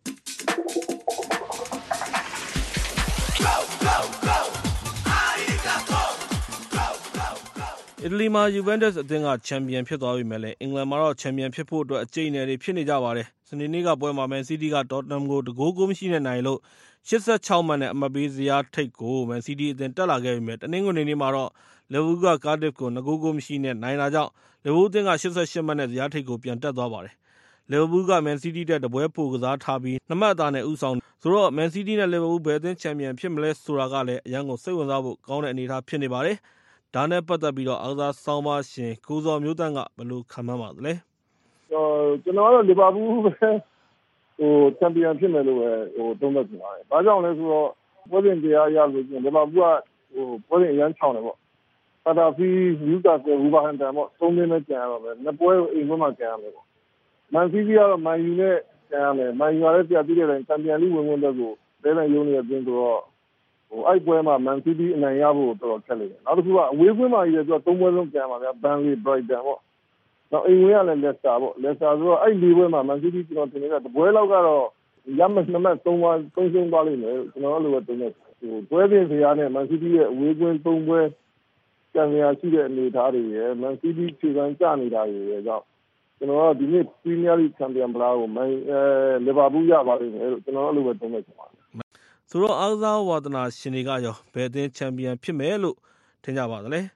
အီတလီမှာ Juventus အသင်းကချန်ပီယံဖြစ်သွားပြီမဲ့လည်းအင်္ဂလန်မှာတော့ချန်ပီယံဖြစ်ဖို့အတွက်အကျိတ်နယ်တွေဖြစ်နေကြပါတယ်။စနေနေ့ကပွဲမှာ Man City က Tottenham ကို1 ဂိုး ကိုမရှိနဲ့နိုင်လို့86မှတ်နဲ့အမှတ်ပေးဇယားထိပ်ကို Man City အသင်းတက်လာခဲ့ပြီမဲ့တနင်္ဂနွေနေ့မှာတော့ Liverpool က Cardiff ကို2 ဂိုး ကိုမရှိနဲ့နိုင်တာကြောင့် Liverpool အသင်းက88မှတ်နဲ့ဇယားထိပ်ကိုပြန်တက်သွားပါတယ်။ Liverpool က Man City တက်တပွဲပိုကစားထားပြီး2 မှတ်အသာနဲ့ဦးဆောင်ဆိုတော့ Man City နဲ့ Liverpool ဘယ်အသင်းချန်ပီယံဖြစ်မလဲဆိုတာကလည်းအရန်ကိုစိတ်ဝင်စားဖို့ကောင်းတဲ့အနေအထားဖြစ်နေပါတယ်။ဒါနဲ့ပတ်သက်ပြီးတော့အားကစားဆောင်းပါရှင်ကိုဇော်မျိုးတန်းကဘယ်လိုခံမှန်းပါသလဲကျွန်တော်ကတော့လီဗာပူးပဲချန်ပီယံဖြစ်မယ်လို့ပဲသုံးသပ်ချင်ပါတယ်။ဘာကြောင့်လဲဆိုတော့ပွဲစဉ်တရားအရဆိုရင်လီဗာပူးကပွဲစဉ်အရန်ချောင်းတယ်ပေါ့။ကာတာဖီယူကာဆယ်ဝူဘာဟန်တန်ပေါ့3 သိန်းနဲ့ကျန်ရတော့မယ်။နှစ်ပွဲကိုအိမ်ပွဲမှာကျန်ရမယ်ပေါ့။မန်စီးတီးကတော့မန်ယူနဲ့ကျန်ရမယ်။မန်ယူကလည်းပြပြီးတဲ့တိုင်းချန်ပီယံလိဝင်တဲ့ကိုတဲတန်ရုံးနေတဲ့အပြင်ဆိုတော့အဲ့ပွဲမှာမန်စီးတီးအနိုင်ရဖို့တော်တော်ခက်လိမ့်မယ်။နောက်တစ်ခုကအဝေးကွင်းမှာကြီးတယ်သူက3 ပွဲလုံးကျန်ပါဗျာ။ဘန်လီဘရိုက်တန်ပေါ့။နောက်အိမ်ဝင်ကလည်းလက်စတာပေါ့။လက်စတာဆိုတော့အဲ့4 ပွဲမှာမန်စီးတီးကျွန်တော်တင်နေတာတပွဲလောက်ကတော့ရမှတ်2 မှတ်3 ပွဲသုံးရှုံးသွားလိမ့်မယ်ကျွန်တော်တို့လိုပဲသုံးနေပွဲစဉ်ဇယားနဲ့မန်စီးတီးရဲ့အဝေးကွင်း3 ပွဲကျန်ရာရှိတဲ့အနေအထားတွေရယ်မန်စီးတီးခြေခံကျနေတာတွေရယ်ကြောင့်ကျွန်တော်တို့ဒီနေ့ပရီးမီးယားလိချန်ပီယံဖလားကိုလီဗာပူးရပါလိမ့်မယ်လို့ကျွန်တော်တို့လိုပဲသုံးနေကြပါတယ်ဆိုတော့အားကစားဝါသနာရှင်တွေကရောဘယ်အသင်းချန်ပီယံဖြစ်မယ်လို့ထင်ကြပါသလဲ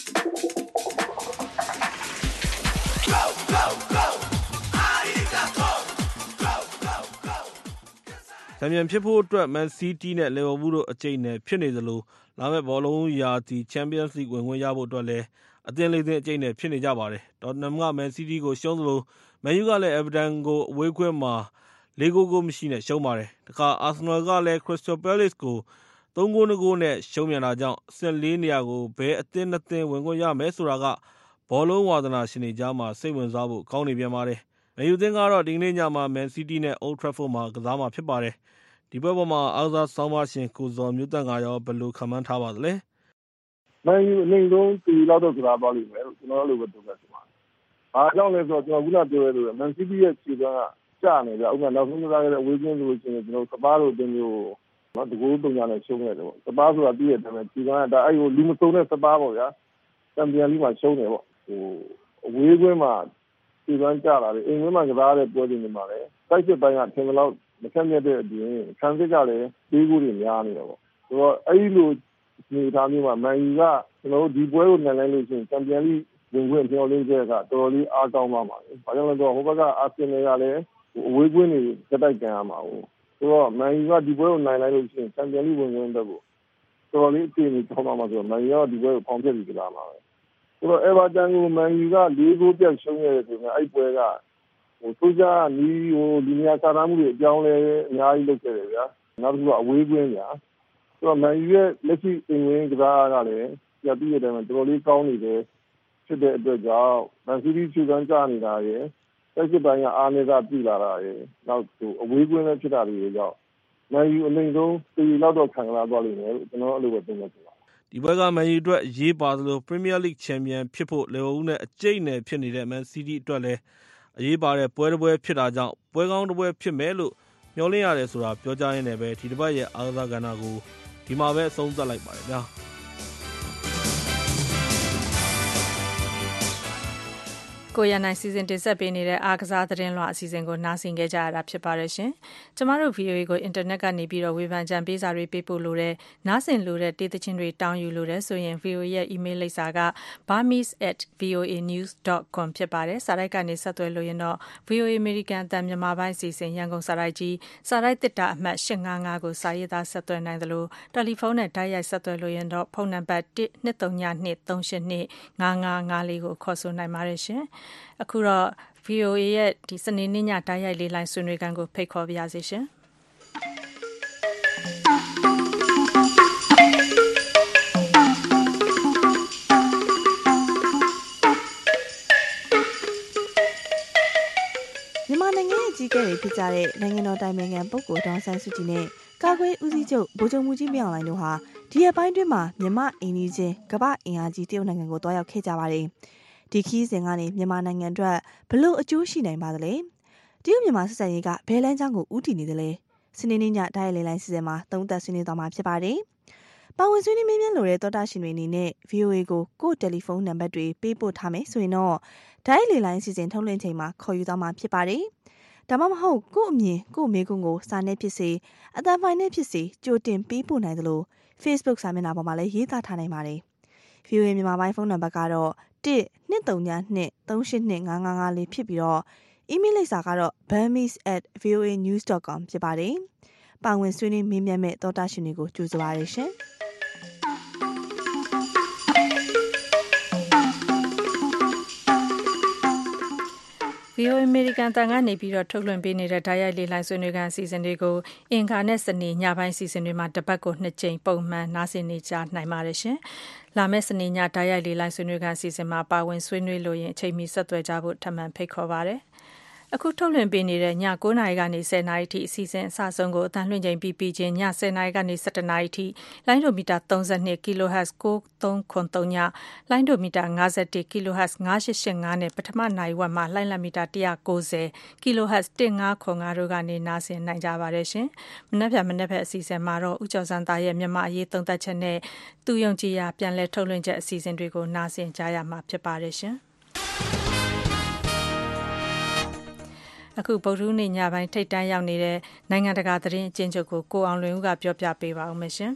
ချန်ပီယံဖြစ်ဖို့အတွက် Man City နဲ့ Liverpool တို့အကျိတ်နဲ့ဖြစ်နေသလိုလာမယ့်ဘောလုံးရာသီ Champions League ဝင်ခွင့်ရဖို့အတွက်လည်းအသင်းလေးသင်းအကျိတ်နဲ့ဖြစ်နေကြပါတယ်။ Tottenham က Man City ကိုရှုံးသလို Man U ကလည်း Everton ကိုအဝေးခွင့်မှာ4 ဂိုး ကိုမရှိနဲ့ရှုံးပါတယ်။တခါ Arsenal ကလည်း Crystal Palace ကို3 ဂိုး 2 ဂိုးနဲ့ရှုံးမြန်တာကြောင့်အဆင့်4 နေရာကိုဘယ်အသင်း2 သင်းဝင်ခွင့်ရမယ်ဆိုတာကဘောလုံးဝါသနာရှင်တွေကြားမှာစိတ်ဝင်စားဖို့ကောင်းနေပြန်ပါတယ်။ Man U သင်းကတော့ဒီကနေ့ညမှာ Man City နဲ့ Old Trafford မှာကစားမှာဖြစ်ပါတယ်။ဒီပွဲပေါ်မှာအားကစားဆောင်းပါရှင်ကိုဇော်မျိုးတန့်ကရောဘယ်လိုခံမှန်းထားပါသလဲ။ Man U အနေဆုံးတီလောက်တော့ကစားသွားလိမ့်မယ်လို့ကျွန်တော်တို့လိုပဲသုံးသပ်ပါတယ်။အားကြောင့်လဲဆိုတော့ကျွန်တော်ခုနပြောရလို့ Man City ရဲ့ခြေစွမ်းကကျနေကြဥပမာနောက်ဆုံးကစားခဲ့တဲ့အဝေးကွင်းဆိုလို့ရှိရင်ကျွန်တော်စပါးတို့အတင်းမျိုးနော်တကူတုံညာနဲ့ရှုံးခဲ့တယ်ပေါ့စပါးဆိုတာပြီးတဲ့အတိုင်းခြေစွမ်းကဒါအဲ့ကိုလူမစုံတဲ့စပါးပေါ့ဗျာချန်ပီယံလိမှာရှုံးတယ်ပေါ့အဝေးကွင်းမှာခြေစွမ်းကျလာတယ်အိမ်ကွင်းမှာကစားတဲ့ပွဲတွေမှာလည်းတိုက်စစ်ပိုင်းကထင်သလောက်မဆက်မြတ်တဲ့အပြင်ခံစစ်ကလည်းသေးကူးတွေများနေတယ်ပေါ့ဆိုတော့အဲ့လိုအနေအထားမျိုးမှာမန်ယူကကျွန်တော်တို့ဒီပွဲကိုနိုင်လိုက်လို့ရှိရင်ချန်ပီယံလိဝင်ခွင့်ပြောင်းလဲချက်ကတော်တော်လေးအားကောင်းသွားပါမယ်။ဘာကြောင့်လဲဆိုတော့ဟိုဘက်ကအာဆင်နယ်ကလည်းအဝေးကွင်းတွေတက်တိုက်ကန်ရမှာဟုတ်။ဆိုတော့မန်ယူကဒီပွဲကိုနိုင်လိုက်လို့ရှိရင်ချန်ပီယံလိဝင်ခွင့်အတွက်ကိုတော်တော်လေးအခြေအနေကောင်းသွားမှာဆိုတော့မန်ယူကဒီပွဲကိုဖောင်းပြပြီးကြလာမှာပဲ။ဆိုတော့အေဗာတန်ကိုမန်ယူက4 ဂိုးပြတ်ရှုံးခဲ့တယ်ဆိုရင်အဲ့ပွဲကဆိုကြနီးဒီနေရာစာတမ်းမှုတွေအကြောင်းလဲအများကြီးလုပ်ခဲ့တယ်ဗျာ။နောက်တစ်ခုကအဝေးကွင်းညာ။ဆိုတော့မန်ယူရဲ့လက်ရှိအင်ဝင်ကစားကလည်းပြတ်ပြီးတဲ့အတိုင်းမှာတော်တော်လေးကောင်းနေတယ်ဖြစ်တဲ့အတွက်ကြောင့်မန်စီးတီးခြေစွမ်းကျနေတာရယ်တက်စစ်ပိုင်းကအားနည်းတာပြည်လာတာရယ်နောက်အဝေးကွင်းလည်းဖြစ်တာတွေကြောင့်မန်ယူအနေဆုံး3လောက်တော့ခံလာသွားလိမ့်မယ်ကျွန်တော်အဲ့လိုပဲသုံးသပ်ပါတယ်ဒီဘက်ကမန်ယူအတွက်ရေးပါသလိုပရီးမီးယားလိဂ်ချန်ပီယံဖြစ်ဖို့လီဗာပူးနဲ့အကျိတ်နယ်ဖြစ်နေတဲ့မန်စီးတီးအတွက်လည်းအရေးပါတဲ့ပွဲတစ်ပွဲဖြစ်တာကြောင့်ပွဲကောင်းတစ်ပွဲဖြစ်မယ်လို့မျှော်လင့်ရတယ်ဆိုတာပြောကြားရင်းနဲ့ပဲဒီတစ်ပတ်ရဲ့အားကစားကဏ္ဍကိုဒီမှာပဲအဆုံးသတ်လိုက်ပါတယ်ဗျာကိုရနိုင်စီစဉ်တင်ဆက်ပေးနေတဲ့အားကစားသတင်းလွှာအစီအစဉ်ကိုနားဆင်ကြကြရတာဖြစ်ပါတယ်ရှင်။ကျမတို့ VOA ကိုအင်တာနက်ကနေပြီးတော့ဝေဖန်ကြံပေးစာတွေပေးပို့လို့တဲ့နားဆင်လို့တဲ့တေးသချင်းတွေတောင်းယူလို့တဲ့ဆိုရင် VOA ရဲ့ email လိပ်စာက burmese@voanews.com ဖြစ်ပါတယ်။စာရိုက်ကနေဆက်သွယ်လို့ရင်တော့ VOA American အသံမြန်မာပိုင်းအစီအစဉ်ရန်ကုန်စာရိုက်ကြီးစာရိုက်တစ်တာအမှတ်855ကိုစာရေးသားဆက်သွယ်နိုင်သလိုတယ်လီဖုန်းနဲ့တိုက်ရိုက်ဆက်သွယ်လို့ရင်တော့ဖုန်းနံပါတ်12323825554ကိုခေါ်ဆိုနိုင်ပါတယ်ရှင်။အခုတော့ VOA ရဲ့ဒီစနေနေ့ညတိုက်ရိုက်လေးလိုင်းဆွေးနွေးခန်းကိုဖိတ်ခေါ်ပါရစေရှင်မြန်မာနိုင်ငံရဲ့ကြီးကဲတွေဖြစ်ကြတဲ့နိုင်ငံတော်တိုင်ပင်ခံပုဂ္ဂိုလ်ဒေါ်ဆန်းစုကြည်နဲ့ကာကွယ်ဦးစီးချုပ်ဗိုလ်ချုပ်မှူးကြီးမင်းအောင်လှိုင်တို့ဟာဒီရက်ပိုင်းတွင်းမှာမြန်မာအိမ်နီးချင်းကမ္ဘာအင်အားကြီးတရုတ်နိုင်ငံကိုတွားရောက်ခဲ့ကြပါတယ်ဒီခီးစဉ်ကနေမြန်မာနိုင်ငံအတွက်ဘလို့အကျိုးရှိနိုင်ပါသလဲတရုတ်မြန်မာဆက်ဆံရေးကဘယ်လမ်းကြောင်းကိုဦးတည်နေသလဲစနေနေ့ညတိုက်ရိုက်လိုင်းစီစဉ်မှာသုံးသပ်ဆွေးနွေးသွားမှာဖြစ်ပါတယ်ပါဝင်ဆွေးနွေးမြင်းလို့တဲ့သောတာရှင်တွေအနေနဲ့ VOA ကိုတယ်လီဖုန်းနံပါတ်တွေပေးပို့ထားမယ်ဆိုရင်တော့တိုက်ရိုက်လိုင်းစီစဉ်ထုတ်လွှင့်ချိန်မှာခေါ်ယူသွားမှာဖြစ်ပါတယ်ဒါမှမဟုတ်ကို့အမြင်ကို့မေကွန်းကိုစာနဲ့ဖြစ်စေအသံဖိုင်နဲ့ဖြစ်စေကြိုတင်ပေးပို့နိုင်သလို Facebook စာမျက်နှာပေါ်မှာလည်းရေးသားထားနိုင်ပါတယ် VOA မြန်မာပိုင်းဖုန်းနံပါတ်ကတော့12323825554ဖြစ်ပြီးတော့ email လိပ်စာကတော့ burmese@voanews.com ဖြစ်ပါတယ်။ပါဝင်ဆွေးနွေးမေးမြန်းမဲ့သောတာရှင်တွေကိုကြိုဆိုပါရရှင်။ VOA American တန်ကနေပြီးတော့ထုတ်လွှင့်ပေးနေတဲ့ဓာတ်ရိုက်လေးလိုင်းဆွေးနွေးခန်းအစီအစဉ်တွေကိုအင်္ဂါနဲ့စနေညပိုင်းအစီအစဉ်တွေမှာတစ်ပတ်ကို2ကြိမ်ပုံမှန်နားဆင်နေကြနိုင်ပါတယ်ရှင်။လာမယ့်စနေညဓာတ်ရိုက်လေးလိုင်းဆွေးနွေးခန်းအစီအစဉ်မှာပါဝင်ဆွေးနွေးလို့ရင်အချိန်မီဆက်သွယ်ကြဖို့ထပ်မံဖိတ်ခေါ်ပါရစေ။အခုထုတ်လွှင့်ပေးနေတဲ့ည9:00နာရီကနေ10:00နာရီထိအစီအစဉ်အစဆုံးကိုအသံလွှင့်ချိန်ပြီးချင်းည10:00နာရီကနေ17:00နာရီထိလိုင်းဒိုမီတာ32 kHz 9303ညလိုင်းဒိုမီတာ51 kHz 9885နဲ့ပထမနိုင်ဝက်မှာလိုင်းလမီတာ190 kHz 1505တို့ကနေနားဆင်နိုင်ကြပါတယ်ရှင်။မနက်ဖြန်အစီအစဉ်မှာတော့ဦးကျော်စံသားရဲ့မြန်မာအရေးသုံးသပ်ချက်နဲ့သူယုံကြည်ရာပြန်လည်ထုတ်လွှင့်ချက်အစီအစဉ်တွေကိုနားဆင်ကြရမှာဖြစ်ပါတယ်ရှင်။အခုဗုဒ္ဓဟူးနေ့ညပိုင်းထိပ်တန်းရောက်နေတဲ့နိုင်ငံတကာသတင်းအကျဉ်းချုပ်ကိုကိုအောင်လွင်ဦးကပြောပြပေးပါဦးမယ်ရှင်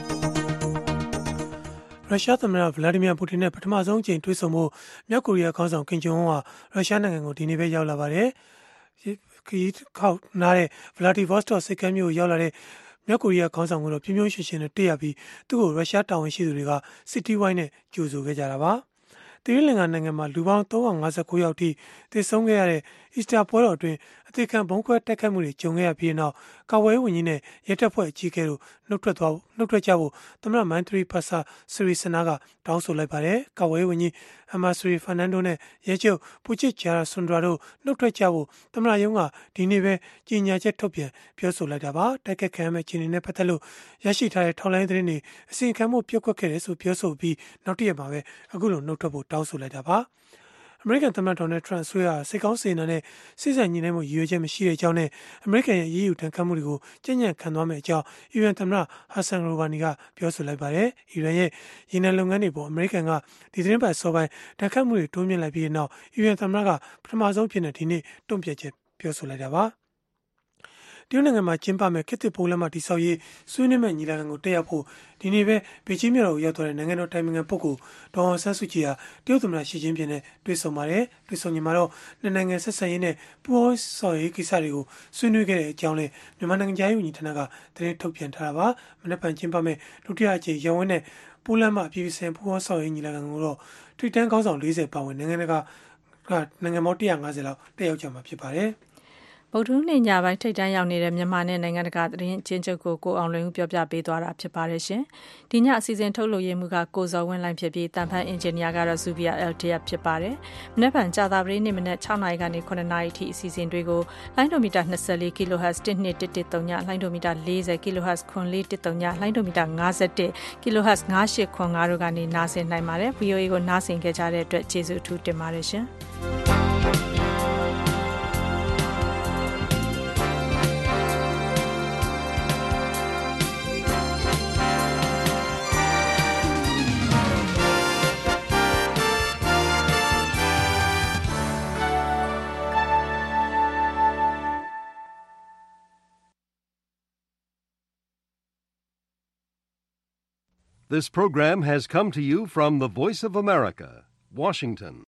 ။ရုရှားသမ္မတဗလာဒီမီယာပူတင်နဲ့ပထမဆုံးအကြိမ်တွေ့ဆုံဖို့မြောက်ကိုရီးယားခေါင်းဆောင်ကင်ဂျုံအွန်းဟာရုရှားနိုင်ငံကိုဒီနေ့ပဲရောက်လာပါတယ်။ခရီးခေါက်နားတဲ့ဗလာဒီဗော့စတော့စိတ်ကမ်းမြို့ကိုရောက်လာတဲ့မြောက်ကိုရီးယားခေါင်းဆောင်ကတော့ပြင်းပြင်းရှင်းရှင်းနဲ့တွေ့ရပြီးသူ့ကိုရုရှားတာဝန်ရှိသူတွေကစစ်တီးဝိုင်းနဲ့ကြိုဆိုခဲ့ကြတာပါ။သီရိလင်္ကာနိုင်ငံမှာလူပေါင်း359ယောက်ထိသေဆုံးခဲ့ရတဲ့အီစတာပွဲတော်အတွင်းအသေးခံဘုံခွဲတိုက်ခိုက်မှုတွေကြုံခဲ့ရပြီးနောက်ကာဝေးဝန်ကြီးနဲ့ရဲတပ်ဖွဲ့အကြီးအကဲတို့နှုတ်ထွက်ကြဖို့သမ္မတမိုင်းထရီဖာဆာစရီစနာကတောင်းဆိုလိုက်ပါတယ်။ကာဝေးဝန်ကြီးအမဆရီဖာနန်ဒိုနဲ့ရဲချုပ်ပူချစ်ဂျာရာဆွန်ဒရာတို့နှုတ်ထွက်ကြဖို့သမ္မတရုံးကဒီနေ့ပဲကြေညာချက်ထုတ်ပြန်ပြောဆိုလိုက်တာပါ။တိုက်ခိုက်ခံရမယ့်ခြေအနေနဲ့ပတ်သက်လို့ရရှိထားတဲ့ထောက်လှမ်းသတင်းတွေအစီအခံမှုပြုတ်ကွက်ခဲ့တယ်ဆိုပြောဆိုပြီးနောက်တစ်ရက်မှာပဲအခုလိုနှုတ်ထွက်ဖို့တောင်းဆိုလိုက်တာပါ။အမေရိကန်သမ္မတဒေါ်နယ်ထရန့်ဆွေးရစိတ်ကောင်းစေနိုင်တဲ့စစ်ဆိုင်ညီနိုင်မှုရည်ရွယ်ချက်မရှိတဲ့အကြောင်းနဲ့အမေရိကန်ရဲ့အရေးယူတန်ခတ်မှုတွေကိုကြံ့ကြံ့ခံသွားမယ့်အကြောင်းအီရန်သမ္မတဟာဆန်ရိုဗာနီကပြောဆိုလိုက်ပါတယ်။အီရန်ရဲ့ရေနံလုပ်ငန်းတွေပေါ်အမေရိကန်ကဒီသတင်းပတ်စောပိုင်းတန်ခတ်မှုတွေတိုးမြင့်လိုက်ပြီးတဲ့နောက်အီရန်သမ္မတကပထမဆုံးဖြစ်တဲ့ဒီနေ့တုံ့ပြန်ချက်ပြောဆိုလိုက်တာပါ။တရုတ်နိုင်ငံမှာကျင်းပမဲ့ခေတ်သစ်ပိုးလမ်းမတိဆောက်ရေးဆွေးနွေးမဲ့ညီလာခံကိုတက်ရောက်ဖို့ဒီနေ့ပဲဘေကျင်းမြို့တော်ကိုရောက်သွားတဲ့နိုင်ငံတော်တိုင်ပင်ခံပုဂ္ဂိုလ်ဒေါ်အောင်ဆန်းစုကြည်ဟာတရုတ်သမ္မတရှီကျင်းပင်နဲ့တွေ့ဆုံပါတယ်။တွေ့ဆုံညီမှာတော့နှစ်နိုင်ငံဆက်ဆံရေးနဲ့ပူးပေါင်းဆောင်ရွက်ရေးကိစ္စတွေကိုဆွေးနွေးခဲ့တဲ့အကြောင်းနဲ့မြန်မာနိုင်ငံသားရေးဝန်ကြီးဌာနကသတင်းထုတ်ပြန်ထားတာပါ။မနက်ဖြန်ကျင်းပမဲ့ဒုတိယအကြိမ်ရန်ဝင်းနဲ့ပိုးလမ်းမအပြည်ပြည်ဆိုင်ရာပူးပေါင်းဆောင်ရွက်ရေးညီလာခံကိုတော့ထိပ်တန်းခေါင်းဆောင်40ပါဝင်နိုင်ငံပေါင်း150လောက်တက်ရောက်ကြမှာဖြစ်ပါတယ်။ဗုဒ္ဓဟူးနေ့ညပိုင်းထိပ်တန်းရောက်နေတဲ့မြန်မာနဲ့နိုင်ငံတကာသတင်းအချင်းချုပ်ကိုအောင်လွင်ဦးပြောပြပေးသွားတာဖြစ်ပါတယ်ရှင်။ဒီညအစီအစဉ်ထုတ်လုပ်ရေးမှုကကိုဇော်ဝင်းလိုင်းဖြစ်ပြီးတန်ဖန်အင်ဂျင်နီယာကတော့ Zubia LTF ဖြစ်ပါတယ်။မနေ့ကကြာသပတေးနေ့မနက်6နာရီကနေ9နာရီအထိအစီအစဉ်တွေကိုလိုင်းဒိုမီတာ24 kHz 12113လိုင်းဒိုမီတာ40 kHz 9413လိုင်းဒိုမီတာ51 kHz 9895တို့ကနေနားဆင်နိုင်ပါတယ်။ VOA ကိုနားဆင်ကြတဲ့အတွက်ကျေးဇူးအထူးတင်ပါတယ်ရှင်။ This program has come to you from the Voice of America, Washington.